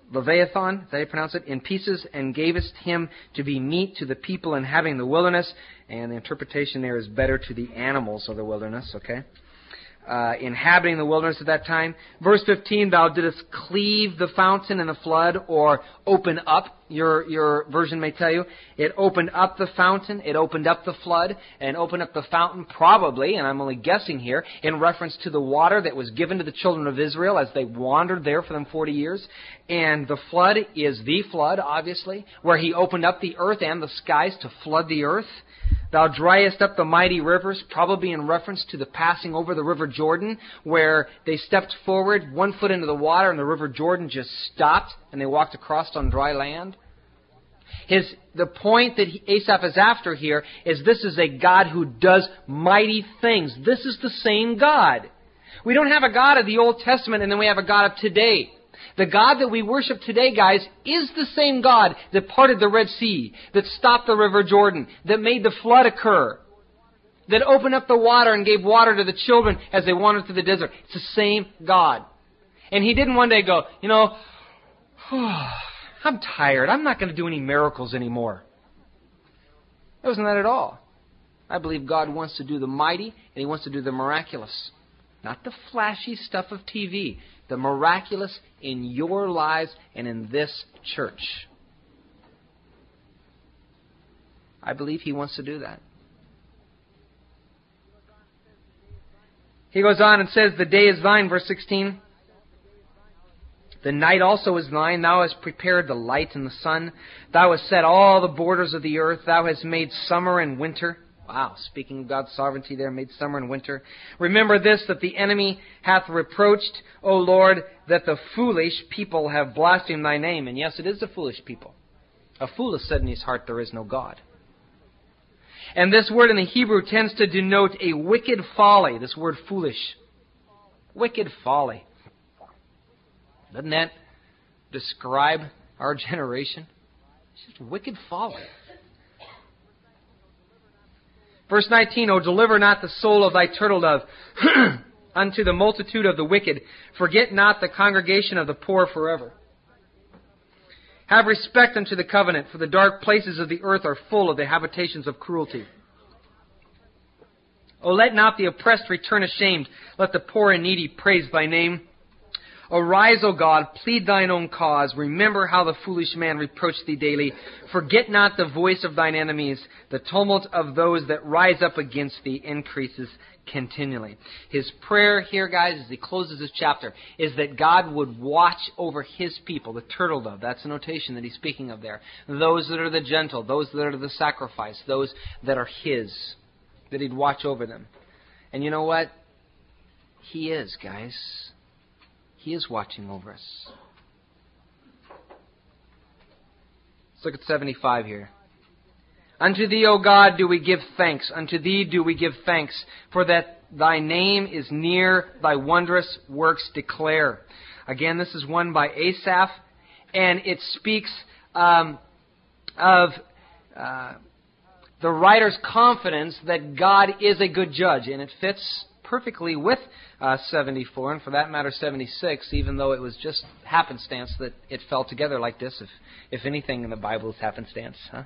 Leviathan, is that how you pronounce it, in pieces, and gavest him to be meat to the people inhabiting the wilderness. And the interpretation there is better to the animals of the wilderness, okay? Uh, inhabiting the wilderness at that time. Verse fifteen, thou didst cleave the fountain in the flood, or open up, your your version may tell you. It opened up the fountain, it opened up the flood, and opened up the fountain probably, and I'm only guessing here, in reference to the water that was given to the children of Israel as they wandered there for them forty years. And the flood is the flood, obviously, where he opened up the earth and the skies to flood the earth. Thou driest up the mighty rivers, probably in reference to the passing over the River Jordan, where they stepped forward one foot into the water and the River Jordan just stopped and they walked across on dry land. His, the point that he, Asaph is after here is this is a God who does mighty things. This is the same God. We don't have a God of the Old Testament and then we have a God of today. The God that we worship today, guys, is the same God that parted the Red Sea, that stopped the River Jordan, that made the flood occur, that opened up the water and gave water to the children as they wandered through the desert. It's the same God. And he didn't one day go, you know, oh, I'm tired. I'm not going to do any miracles anymore. It wasn't that at all. I believe God wants to do the mighty and He wants to do the miraculous. Not the flashy stuff of T V. The miraculous in your lives and in this church. I believe He wants to do that. He goes on and says, the day is thine, verse sixteen. The night also is thine. Thou hast prepared the light and the sun. Thou hast set all the borders of the earth. Thou hast made summer and winter. Wow, speaking of God's sovereignty there, made summer and winter. Remember this, that the enemy hath reproached, O Lord, that the foolish people have blasphemed thy name. And yes, it is the foolish people. A fool has said in his heart, there is no God. And this word in the Hebrew tends to denote a wicked folly, this word foolish. Wicked folly. Doesn't that describe our generation? It's just wicked folly. Verse nineteen, O deliver not the soul of thy turtle dove unto the multitude of the wicked. Forget not the congregation of the poor forever. Have respect unto the covenant, for the dark places of the earth are full of the habitations of cruelty. O let not the oppressed return ashamed. Let the poor and needy praise thy name. Arise, O God, plead thine own cause. Remember how the foolish man reproached thee daily. Forget not the voice of thine enemies. The tumult of those that rise up against thee increases continually. His prayer here, guys, as he closes this chapter, is that God would watch over His people, the turtle dove. That's the notation that he's speaking of there. Those that are the gentle, those that are the sacrifice, those that are His, that He'd watch over them. And you know what? He is, guys. He is watching over us. Let's look at seventy-five here. Unto Thee, O God, do we give thanks. Unto Thee do we give thanks. For that Thy name is near, Thy wondrous works declare. Again, this is one by Asaph. And it speaks um, of uh, the writer's confidence that God is a good judge. And it fits perfectly with uh, seventy-four, and for that matter seventy-six, even though it was just happenstance that it fell together like this, if if anything in the Bible is happenstance. Huh?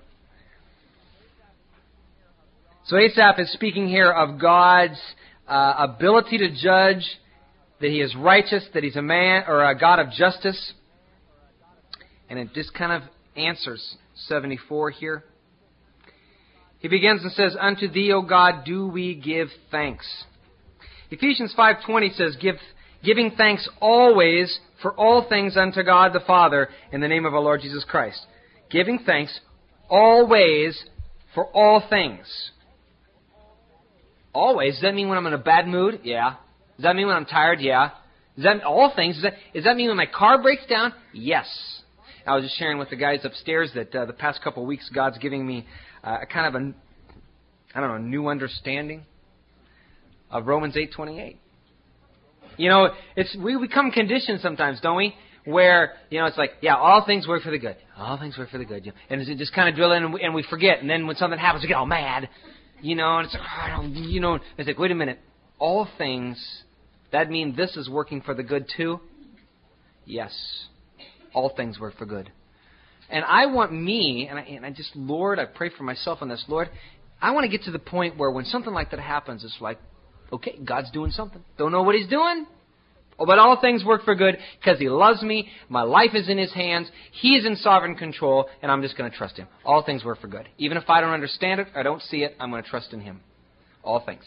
So Asaph is speaking here of God's uh, ability to judge, that He is righteous, that He's a man or a God of justice, and it just kind of answers seventy-four here. He begins and says, Unto Thee, O God, do we give thanks. Ephesians five twenty says, Give, giving thanks always for all things unto God the Father in the name of our Lord Jesus Christ. Giving thanks always for all things. Always? Does that mean when I'm in a bad mood? Yeah. Does that mean when I'm tired? Yeah. Does that mean all things? Does that, does that mean when my car breaks down? Yes. I was just sharing with the guys upstairs that uh, the past couple of weeks God's giving me uh, a kind of a, I don't know, new understanding of Romans eight twenty-eight. You know, it's we become conditioned sometimes, don't we? Where, you know, it's like, yeah, all things work for the good. All things work for the good. And it just kind of drill in and we, and we forget. And then when something happens, we get all mad. You know, and it's like, oh, I don't, you know, it's like, wait a minute. All things, that mean this is working for the good too? Yes. all things work for good. And I want me, and I, and I just, Lord, I pray for myself on this, Lord, I want to get to the point where when something like that happens, it's like, okay, God's doing something. Don't know what He's doing, but all things work for good because He loves me. My life is in His hands. He is in sovereign control, and I'm just going to trust Him. All things work for good. Even if I don't understand it, I don't see it, I'm going to trust in Him. All things.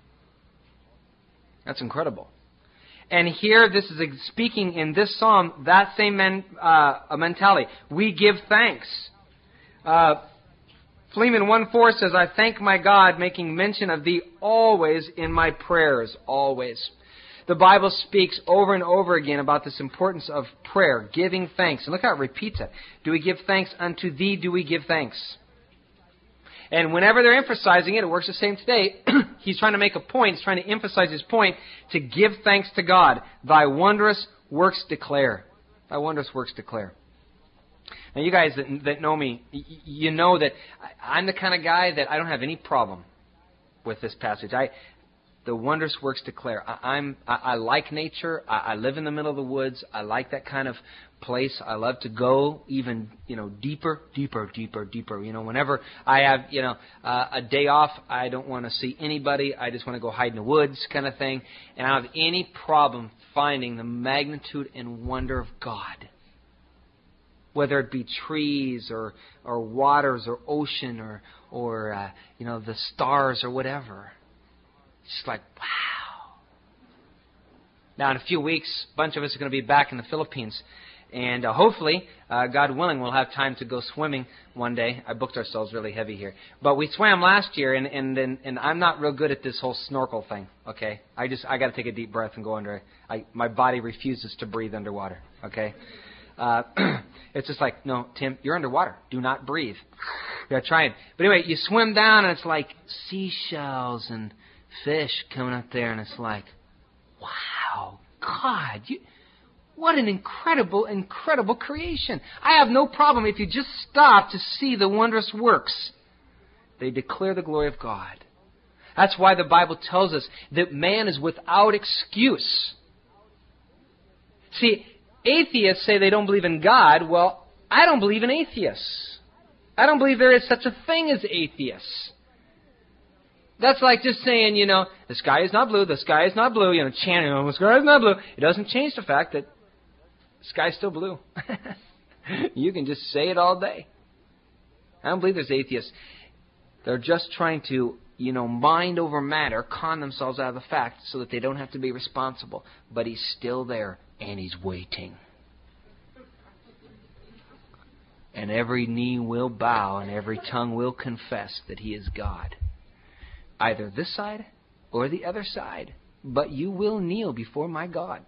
That's incredible. And here, this is speaking in this psalm, that same men, uh, mentality. We give thanks. Uh, Philemon one four says, I thank my God, making mention of Thee always in my prayers, always. The Bible speaks over and over again about this importance of prayer, giving thanks. And look how it repeats it. Do we give thanks unto Thee? Do we give thanks? And whenever they're emphasizing it, it works the same today. He's trying to make a point. He's trying to emphasize his point to give thanks to God. Thy wondrous works declare. Thy wondrous works declare. Now, you guys that, that know me, you know that I'm the kind of guy that I don't have any problem with this passage. I, the wondrous works declare. I, I'm, I, I like nature. I, I live in the middle of the woods. I like that kind of place. I love to go even, you know, deeper, deeper, deeper, deeper. You know, whenever I have, you know, uh, a day off, I don't want to see anybody. I just want to go hide in the woods kind of thing. And I don't have any problem finding the magnitude and wonder of God. Whether it be trees or, or waters or ocean or, or uh, you know, the stars or whatever. It's just like, wow. Now, in a few weeks, a bunch of us are going to be back in the Philippines. And uh, hopefully, uh, God willing, we'll have time to go swimming one day. I booked ourselves really heavy here. But we swam last year, and and and, and I'm not real good at this whole snorkel thing, okay? I just, I got to take a deep breath and go under. I, my body refuses to breathe underwater, okay? Uh, it's just like, no, Tim, you're underwater. Do not breathe. Yeah, try it. But anyway, you swim down, and it's like seashells and fish coming up there, and it's like, wow, God, you, what an incredible, incredible creation. I have no problem if you just stop to see the wondrous works. They declare the glory of God. That's why the Bible tells us that man is without excuse. See, atheists say they don't believe in God. Well, I don't believe in atheists. I don't believe there is such a thing as atheists. That's like just saying, you know, the sky is not blue, the sky is not blue, you know, chanting, oh, the sky is not blue. It doesn't change the fact that the sky is still blue. You can just say it all day. I don't believe there's atheists. They're just trying to, you know, mind over matter, con themselves out of the fact so that they don't have to be responsible. But He's still there. And He's waiting. And every knee will bow and every tongue will confess that He is God. Either this side or the other side. But you will kneel before my God.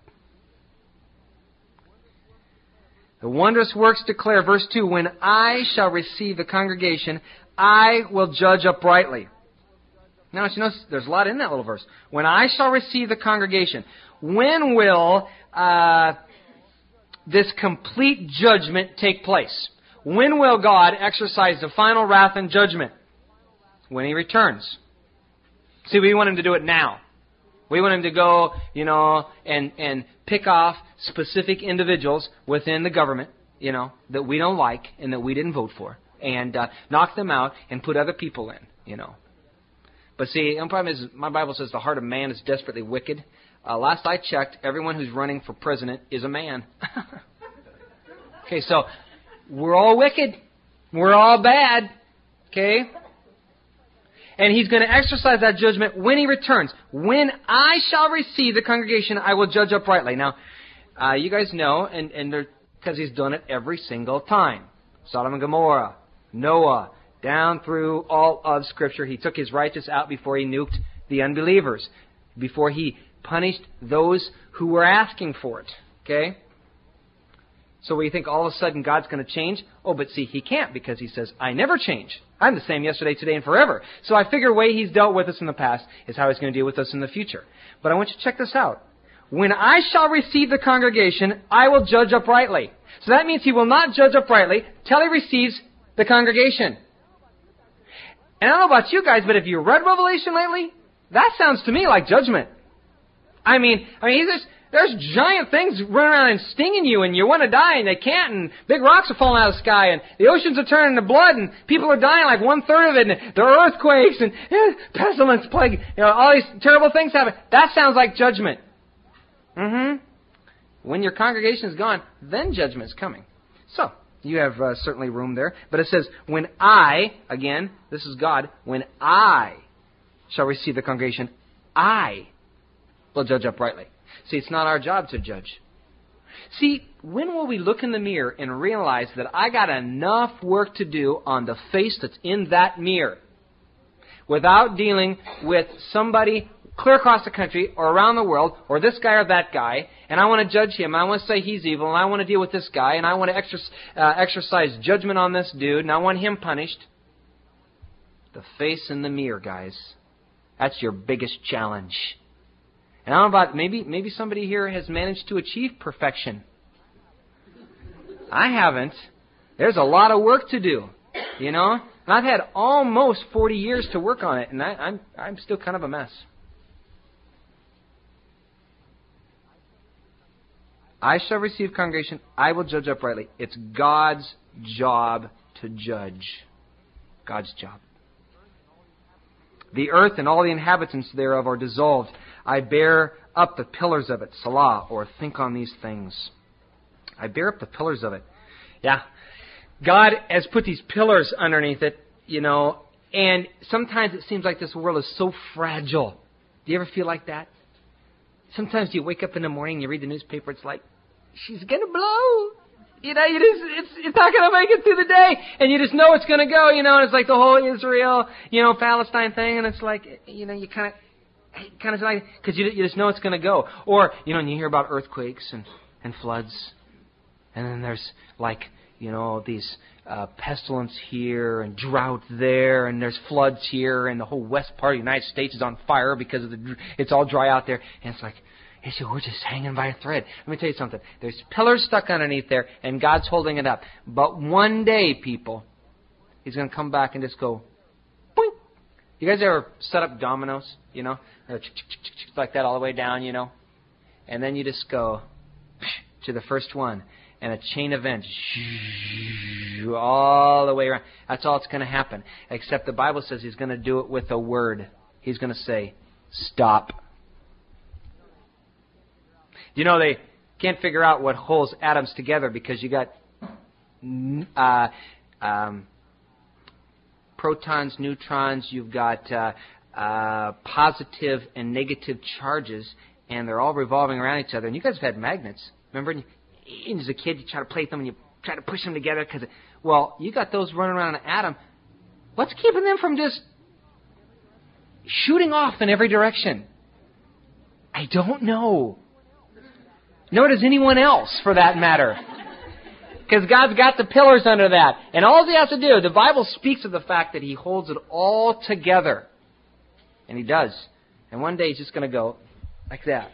The wondrous works declare, verse two, when I shall receive the congregation, I will judge uprightly. Now, you notice there's a lot in that little verse. When I shall receive the congregation. When will uh, this complete judgment take place? When will God exercise the final wrath and judgment? When He returns. See, we want Him to do it now. We want Him to go, you know, and, and pick off specific individuals within the government, you know, that we don't like and that we didn't vote for. And uh, knock them out and put other people in, you know. But see, the problem is, my Bible says the heart of man is desperately wicked. Uh, last I checked, everyone who's running for president is a man. Okay, so we're all wicked. We're all bad. Okay? And He's going to exercise that judgment when He returns. When I shall receive the congregation, I will judge uprightly. Now, uh, you guys know, and, and because He's done it every single time. Sodom and Gomorrah, Noah, down through all of Scripture. He took His righteous out before He nuked the unbelievers. Before He punished those who were asking for it. Okay? So we think all of a sudden God's going to change. Oh, but see, He can't because He says, I never change. I'm the same yesterday, today, and forever. So I figure the way He's dealt with us in the past is how He's going to deal with us in the future. But I want you to check this out. When I shall receive the congregation, I will judge uprightly. So that means He will not judge uprightly till He receives the congregation. And I don't know about you guys, but if you read Revelation lately, that sounds to me like judgment. I mean, I mean, he's just, There's giant things running around and stinging you, and you want to die, and they can't, and big rocks are falling out of the sky, and the oceans are turning to blood, and people are dying, like one-third of it, and there are earthquakes, and eh, pestilence, plague, you know, all these terrible things happen. That sounds like judgment. Mm-hmm. When your congregation is gone, then judgment's coming. So, you have uh, certainly room there. But it says, when I, again, this is God, when I shall receive the congregation, I will judge uprightly. See, it's not our job to judge. See, when will we look in the mirror and realize that I got enough work to do on the face that's in that mirror without dealing with somebody clear across the country or around the world or this guy or that guy, and I want to judge him, and I want to say he's evil, and I want to deal with this guy, and I want to exercise, uh, exercise judgment on this dude, and I want him punished? The face in the mirror, guys. That's your biggest challenge. And I don't know about, maybe, maybe somebody here has managed to achieve perfection. I haven't. There's a lot of work to do, you know? And I've had almost forty years to work on it, and I, I'm, I'm still kind of a mess. I shall receive congregation. I will judge uprightly. It's God's job to judge. God's job. The earth and all the inhabitants thereof are dissolved. I bear up the pillars of it. Salah, or think on these things. I bear up the pillars of it. Yeah. God has put these pillars underneath it, you know, and sometimes it seems like this world is so fragile. Do you ever feel like that? Sometimes you wake up in the morning and you read the newspaper, it's like, she's going to blow. You know, you just, it's, it's not going to make it through the day. And you just know it's going to go, you know, and it's like the whole Israel, you know, Palestine thing. And it's like, you know, you kind of, kind of like, because you, you just know it's going to go. Or, you know, and you hear about earthquakes and, and floods. And then there's like, you know, these uh, pestilence here and drought there. And there's floods here. And the whole west part of the United States is on fire because of the, it's all dry out there. And it's like, He said, we're just hanging by a thread. Let me tell you something. There's pillars stuck underneath there, and God's holding it up. But one day, people, He's going to come back and just go, boink. You guys ever set up dominoes, you know? Like that all the way down, you know? And then you just go to the first one, and a chain event all the way around. That's all that's going to happen. Except the Bible says He's going to do it with a word. He's going to say, stop. You know, they can't figure out what holds atoms together because you got uh, um, protons, neutrons, you've got uh, uh, positive and negative charges, and they're all revolving around each other. And you guys have had magnets. Remember, and you, as a kid, you try to play with them and you try to push them together. Cause, well, you got those running around an atom. What's keeping them from just shooting off in every direction? I don't know. Nor does anyone else, for that matter. Because God's got the pillars under that. And all He has to do, the Bible speaks of the fact that He holds it all together. And He does. And one day He's just going to go like that.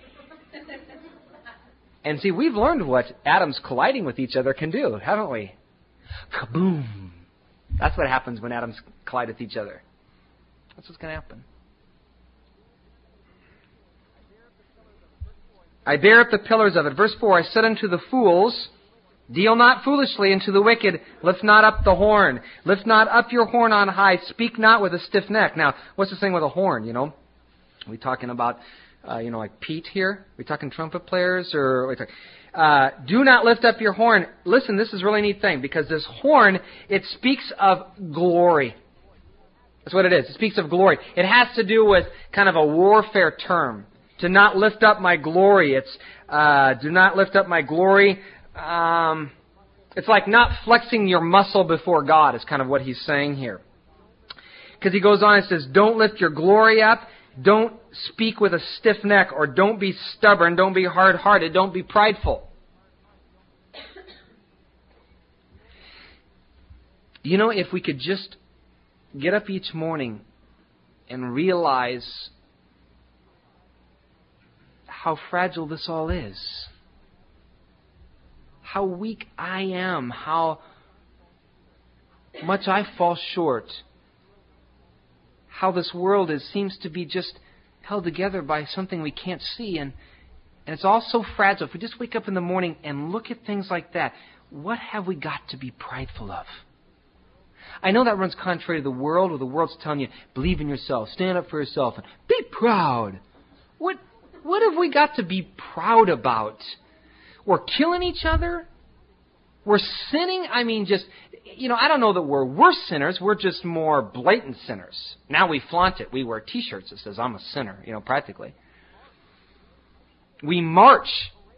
And see, we've learned what atoms colliding with each other can do, haven't we? Kaboom. That's what happens when atoms collide with each other. That's what's going to happen. I bear up the pillars of it. Verse four, I said unto the fools, deal not foolishly, and to the wicked, lift not up the horn. Lift not up your horn on high. Speak not with a stiff neck. Now, what's this thing with a horn, you know? Are we talking about, uh, you know, like Pete here? Are we talking trumpet players? Or are we talking, uh, do not lift up your horn. Listen, this is a really neat thing, because this horn, it speaks of glory. That's what it is. It speaks of glory. It has to do with kind of a warfare term. To not lift up my glory. It's, uh, do not lift up my glory. Um, it's like not flexing your muscle before God is kind of what he's saying here. Because he goes on and says, don't lift your glory up. Don't speak with a stiff neck, or don't be stubborn. Don't be hard-hearted. Don't be prideful. You know, if we could just get up each morning and realize how fragile this all is, how weak I am, how much I fall short, how this world is seems to be just held together by something we can't see, and And it's all so fragile. If we just wake up in the morning and look at things like that, what have we got to be prideful of? I know that runs contrary to the world, where the world's telling you, believe in yourself, stand up for yourself, and be proud. What, what have we got to be proud about? We're killing each other? We're sinning? I mean, just, you know, I don't know that we're worse sinners. We're just more blatant sinners. Now we flaunt it. We wear T-shirts that says, I'm a sinner, you know, practically. We march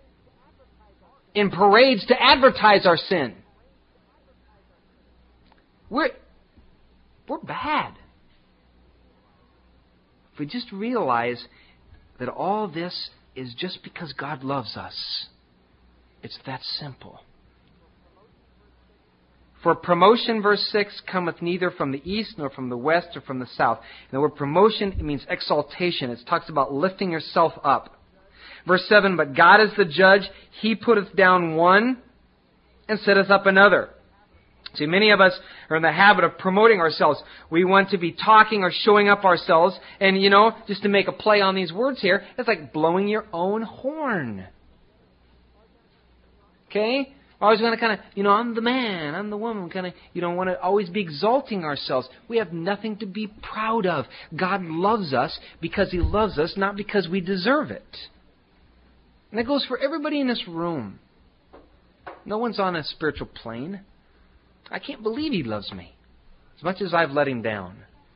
in parades to advertise our sin. We're, we're bad. If we just realize that all this is just because God loves us. It's that simple. For promotion, verse six, cometh neither from the east, nor from the west, or from the south. And the word promotion, it means exaltation. It talks about lifting yourself up. Verse seven, but God is the judge. He putteth down one, and setteth up another. See, many of us are in the habit of promoting ourselves. We want to be talking or showing up ourselves. And, you know, just to make a play on these words here, it's like blowing your own horn. Okay? Always want to kind of, you know, I'm the man, I'm the woman, kind of, you don't want to always be exalting ourselves. We have nothing to be proud of. God loves us because He loves us, not because we deserve it. And that goes for everybody in this room. No one's on a spiritual plane. I can't believe He loves me as much as I've let Him down.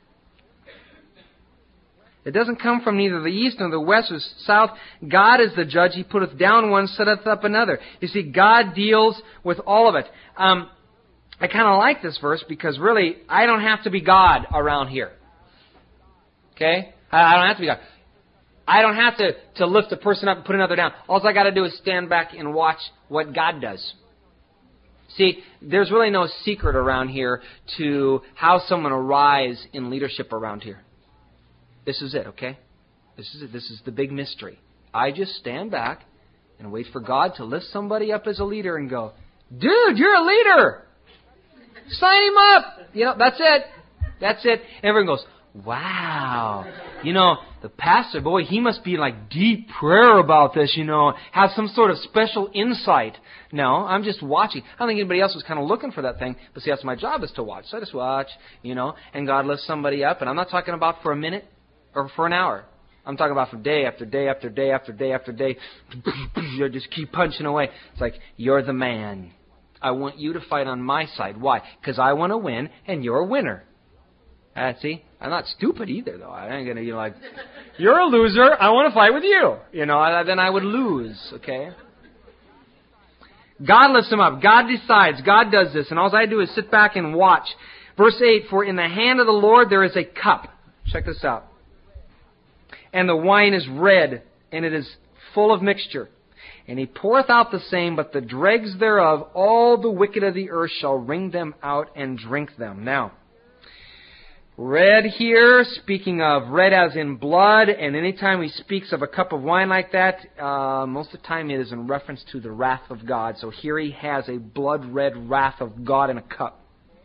It doesn't come from neither the east nor the west or south. God is the judge. He putteth down one, setteth up another. You see, God deals with all of it. Um, I kind of like this verse because really, I don't have to be God around here. Okay? I, I don't have to be God. I don't have to, to lift a person up and put another down. All I got to do is stand back and watch what God does. See, there's really no secret around here to how someone arrives in leadership around here. This is it, okay? This is it. This is the big mystery. I just stand back and wait for God to lift somebody up as a leader and go, dude, you're a leader. Sign him up. You know, that's it. That's it. And everyone goes, wow. You know, the pastor, boy, he must be like deep prayer about this, you know, have some sort of special insight. No, I'm just watching. I don't think anybody else was kind of looking for that thing. But see, that's my job is to watch. So I just watch, you know, and God lifts somebody up. And I'm not talking about for a minute or for an hour. I'm talking about for day after day after day after day after day. You just keep punching away. It's like, you're the man. I want you to fight on my side. Why? Because I want to win and you're a winner. Uh, see? I'm not stupid either, though. I ain't going to, you know, like, you're a loser. I want to fight with you. You know, I, then I would lose, okay? God lifts him up. God decides. God does this. And all I do is sit back and watch. Verse eight, for in the hand of the Lord there is a cup. Check this out. And the wine is red, and it is full of mixture. And He poureth out the same, but the dregs thereof, all the wicked of the earth shall wring them out and drink them. Now, red here, speaking of red as in blood, and anytime He speaks of a cup of wine like that, uh, most of the time it is in reference to the wrath of God. So here He has a blood-red wrath of God in a cup.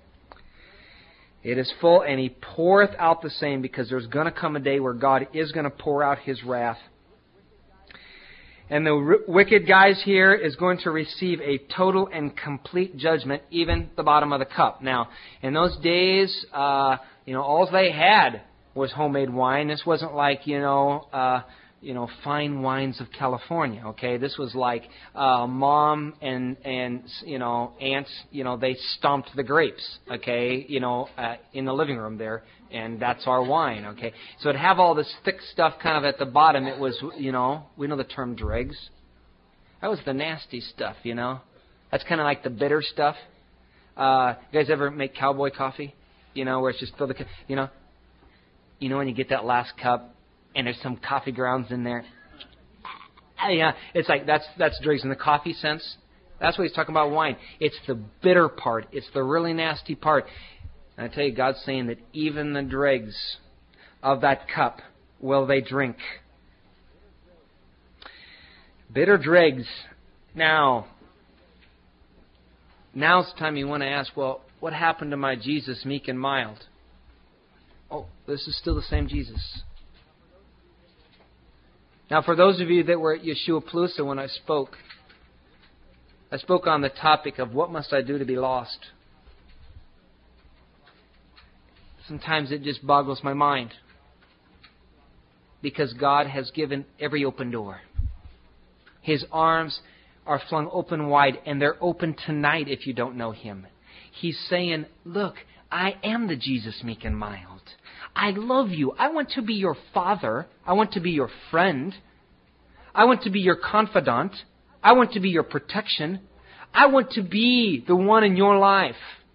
It is full, and He poureth out the same, because there's going to come a day where God is going to pour out His wrath. And the r- wicked guys here is going to receive a total and complete judgment, even the bottom of the cup. Now, in those days, uh, you know, all they had was homemade wine. This wasn't like, you know, uh, you know, fine wines of California. Okay, this was like uh, mom and and you know aunts. You know, they stomped the grapes. Okay, you know, uh, in the living room there, and that's our wine. Okay, so to have all this thick stuff kind of at the bottom, it was, you know, we know the term dregs. That was the nasty stuff. You know, that's kind of like the bitter stuff. Uh, you guys ever make cowboy coffee? You know, where it's just filled with, you know, you know when you get that last cup. And there's some coffee grounds in there. Yeah, it's like that's that's dregs in the coffee sense. That's what he's talking about wine. It's the bitter part. It's the really nasty part. And I tell you, God's saying that even the dregs of that cup will they drink. Bitter dregs. Now, now's the time you want to ask, well, what happened to my Jesus, meek and mild? Oh, this is still the same Jesus. Now, for those of you that were at Yeshua Palooza when I spoke, I spoke on the topic of what must I do to be lost. Sometimes it just boggles my mind because God has given every open door. His arms are flung open wide, and they're open tonight if you don't know Him. He's saying, look, I am the Jesus meek and mild. I love you. I want to be your father. I want to be your friend. I want to be your confidant. I want to be your protection. I want to be the one in your life.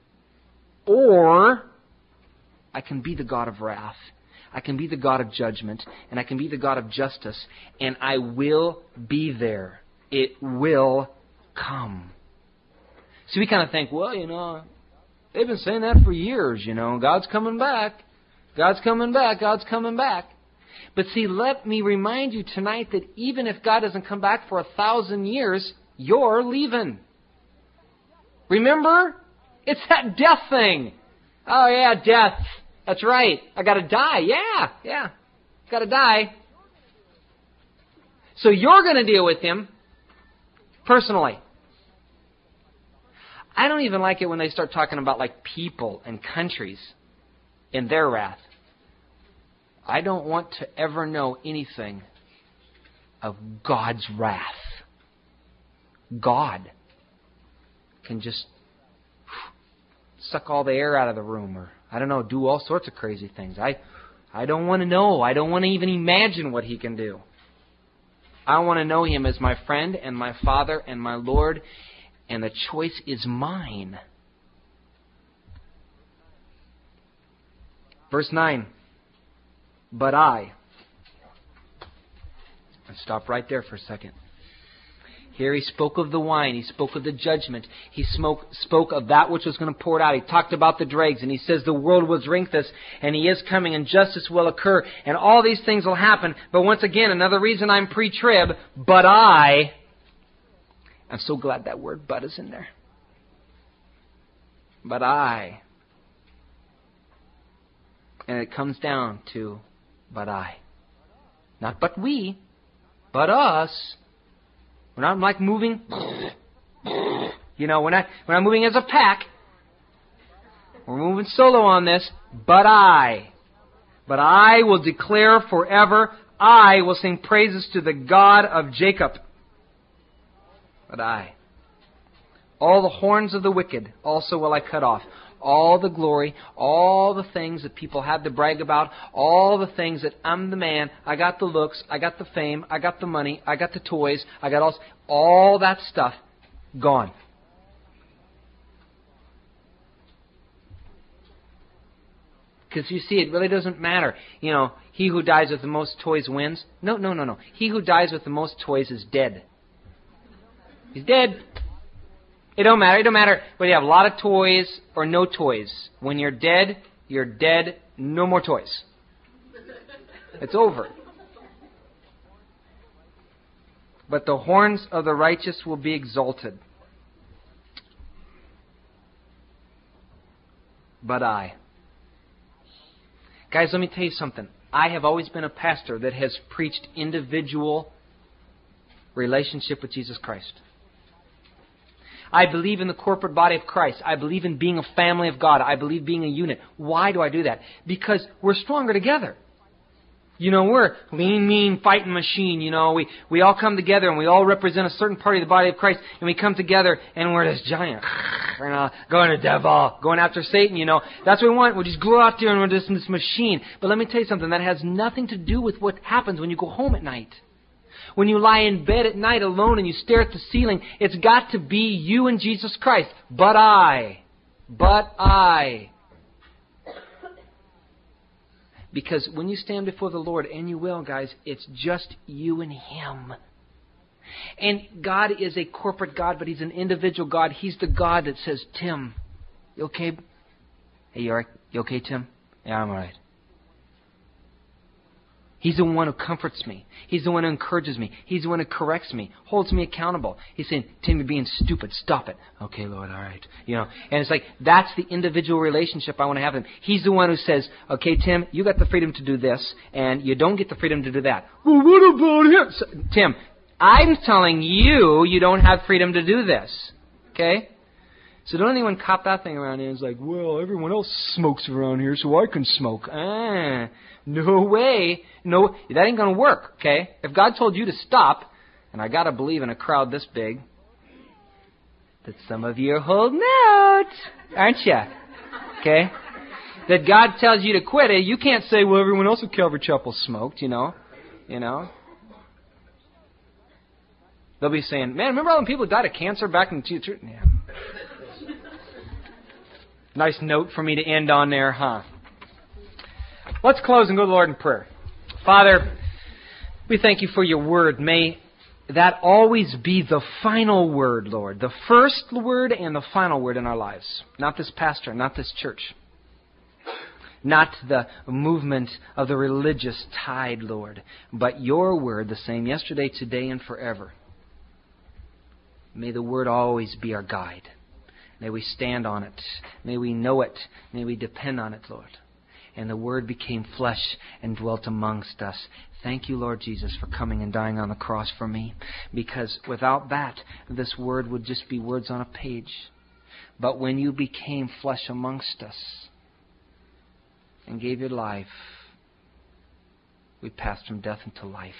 Or I can be the God of wrath. I can be the God of judgment. And I can be the God of justice. And I will be there. It will come. See, we kind of think, well, you know, they've been saying that for years, you know. God's coming back. God's coming back. God's coming back. But see, let me remind you tonight that even if God doesn't come back for a thousand years, you're leaving. Remember? It's that death thing. Oh, yeah, death. That's right. I got to die. Yeah, yeah. Got to die. So you're going to deal with Him personally. I don't even like it when they start talking about like people and countries in their wrath. I don't want to ever know anything of God's wrath. God can just suck all the air out of the room, or I don't know, do all sorts of crazy things. I, I don't want to know. I don't want to even imagine what He can do. I want to know Him as my friend and my Father and my Lord, and the choice is mine. Verse nine. But I. Let's stop right there for a second. Here He spoke of the wine. He spoke of the judgment. He spoke, spoke of that which was going to pour it out. He talked about the dregs. And He says the world will drink this. And He is coming. And justice will occur. And all these things will happen. But once again, another reason I'm pre-trib. But I. I'm so glad that word but is in there. But I. And it comes down to but I. Not but we. But us. We're not like moving. You know, we're not, we're not moving as a pack. We're moving solo on this. But I. But I will declare forever. I will sing praises to the God of Jacob. But I. All the horns of the wicked also will I cut off. All the glory, all the things that people have to brag about, all the things that I'm the man, I got the looks, I got the fame, I got the money, I got the toys, I got all, all that stuff gone. Because you see, it really doesn't matter. You know, he who dies with the most toys wins. No, no, no, no. He who dies with the most toys is dead. He's dead. It don't matter. It don't matter whether you have a lot of toys or no toys. When you're dead, you're dead. No more toys. It's over. But the horns of the righteous will be exalted. But I. Guys, let me tell you something. I have always been a pastor that has preached individual relationship with Jesus Christ. I believe in the corporate body of Christ. I believe in being a family of God. I believe being a unit. Why do I do that? Because we're stronger together. You know, we're a lean, mean, fighting machine. You know, we, we all come together and we all represent a certain part of the body of Christ. And we come together and we're this giant, you know, going to devil, going after Satan, you know. That's what we want. We just go out there and we're just this machine. But let me tell you something. That has nothing to do with what happens when you go home at night. When you lie in bed at night alone and you stare at the ceiling, it's got to be you and Jesus Christ. But I. But I. Because when you stand before the Lord, and you will, guys, it's just you and Him. And God is a corporate God, but He's an individual God. He's the God that says, Tim, you okay? Hey, you all right? You okay, Tim? Yeah, I'm all right. He's the one who comforts me. He's the one who encourages me. He's the one who corrects me, holds me accountable. He's saying, Tim, you're being stupid. Stop it. Okay, Lord, all right. You know, and it's like, that's the individual relationship I want to have with him. He's the one who says, okay, Tim, you got the freedom to do this, and you don't get the freedom to do that. Well, what about him? So, Tim, I'm telling you, you don't have freedom to do this. Okay? So don't anyone cop that thing around here and it's like, well, everyone else smokes around here, so I can smoke. Ah, no way. No, that ain't going to work, okay? If God told you to stop, and I got to believe in a crowd this big, that some of you are holding out, aren't you? Okay? That God tells you to quit it, you can't say, well, everyone else at Calvary Chapel smoked, you know? You know? They'll be saying, man, remember all the people who died of cancer back in two... Three? Yeah. Nice note for me to end on there, huh? Let's close and go to the Lord in prayer. Father, we thank you for your word. May that always be the final word, Lord. The first word and the final word in our lives. Not this pastor, not this church. Not the movement of the religious tide, Lord. But your word, the same yesterday, today, and forever. May the word always be our guide. May we stand on it. May we know it. May we depend on it, Lord. And the Word became flesh and dwelt amongst us. Thank you, Lord Jesus, for coming and dying on the cross for me. Because without that, this Word would just be words on a page. But when you became flesh amongst us and gave your life, we passed from death into life.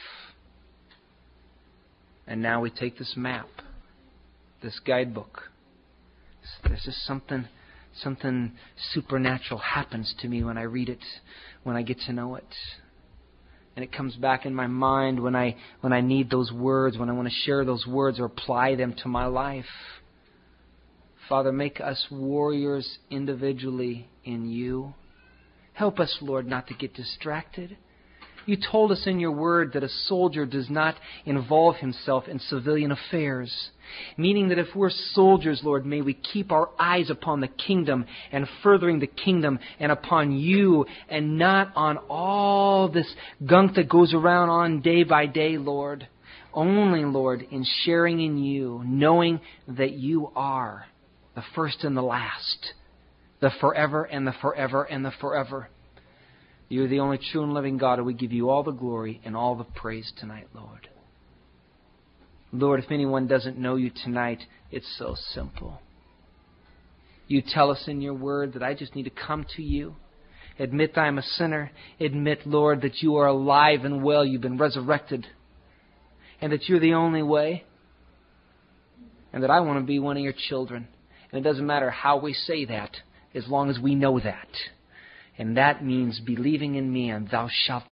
And now we take this map, this guidebook. There's just something, something supernatural happens to me when I read it, when I get to know it. And it comes back in my mind when I when I need those words, when I want to share those words or apply them to my life. Father, make us warriors individually in you. Help us, Lord, not to get distracted. You told us in your word that a soldier does not involve himself in civilian affairs. Meaning that if we're soldiers, Lord, may we keep our eyes upon the kingdom and furthering the kingdom and upon you and not on all this gunk that goes around on day by day, Lord. Only, Lord, in sharing in you, knowing that you are the first and the last, the forever and the forever and the forever. You're the only true and living God, and we give you all the glory and all the praise tonight, Lord. Lord, if anyone doesn't know you tonight, it's so simple. You tell us in your word that I just need to come to you, admit I'm a sinner, admit, Lord, that you are alive and well, you've been resurrected, and that you're the only way, and that I want to be one of your children. And it doesn't matter how we say that, as long as we know that. And that means believing in me, and thou shalt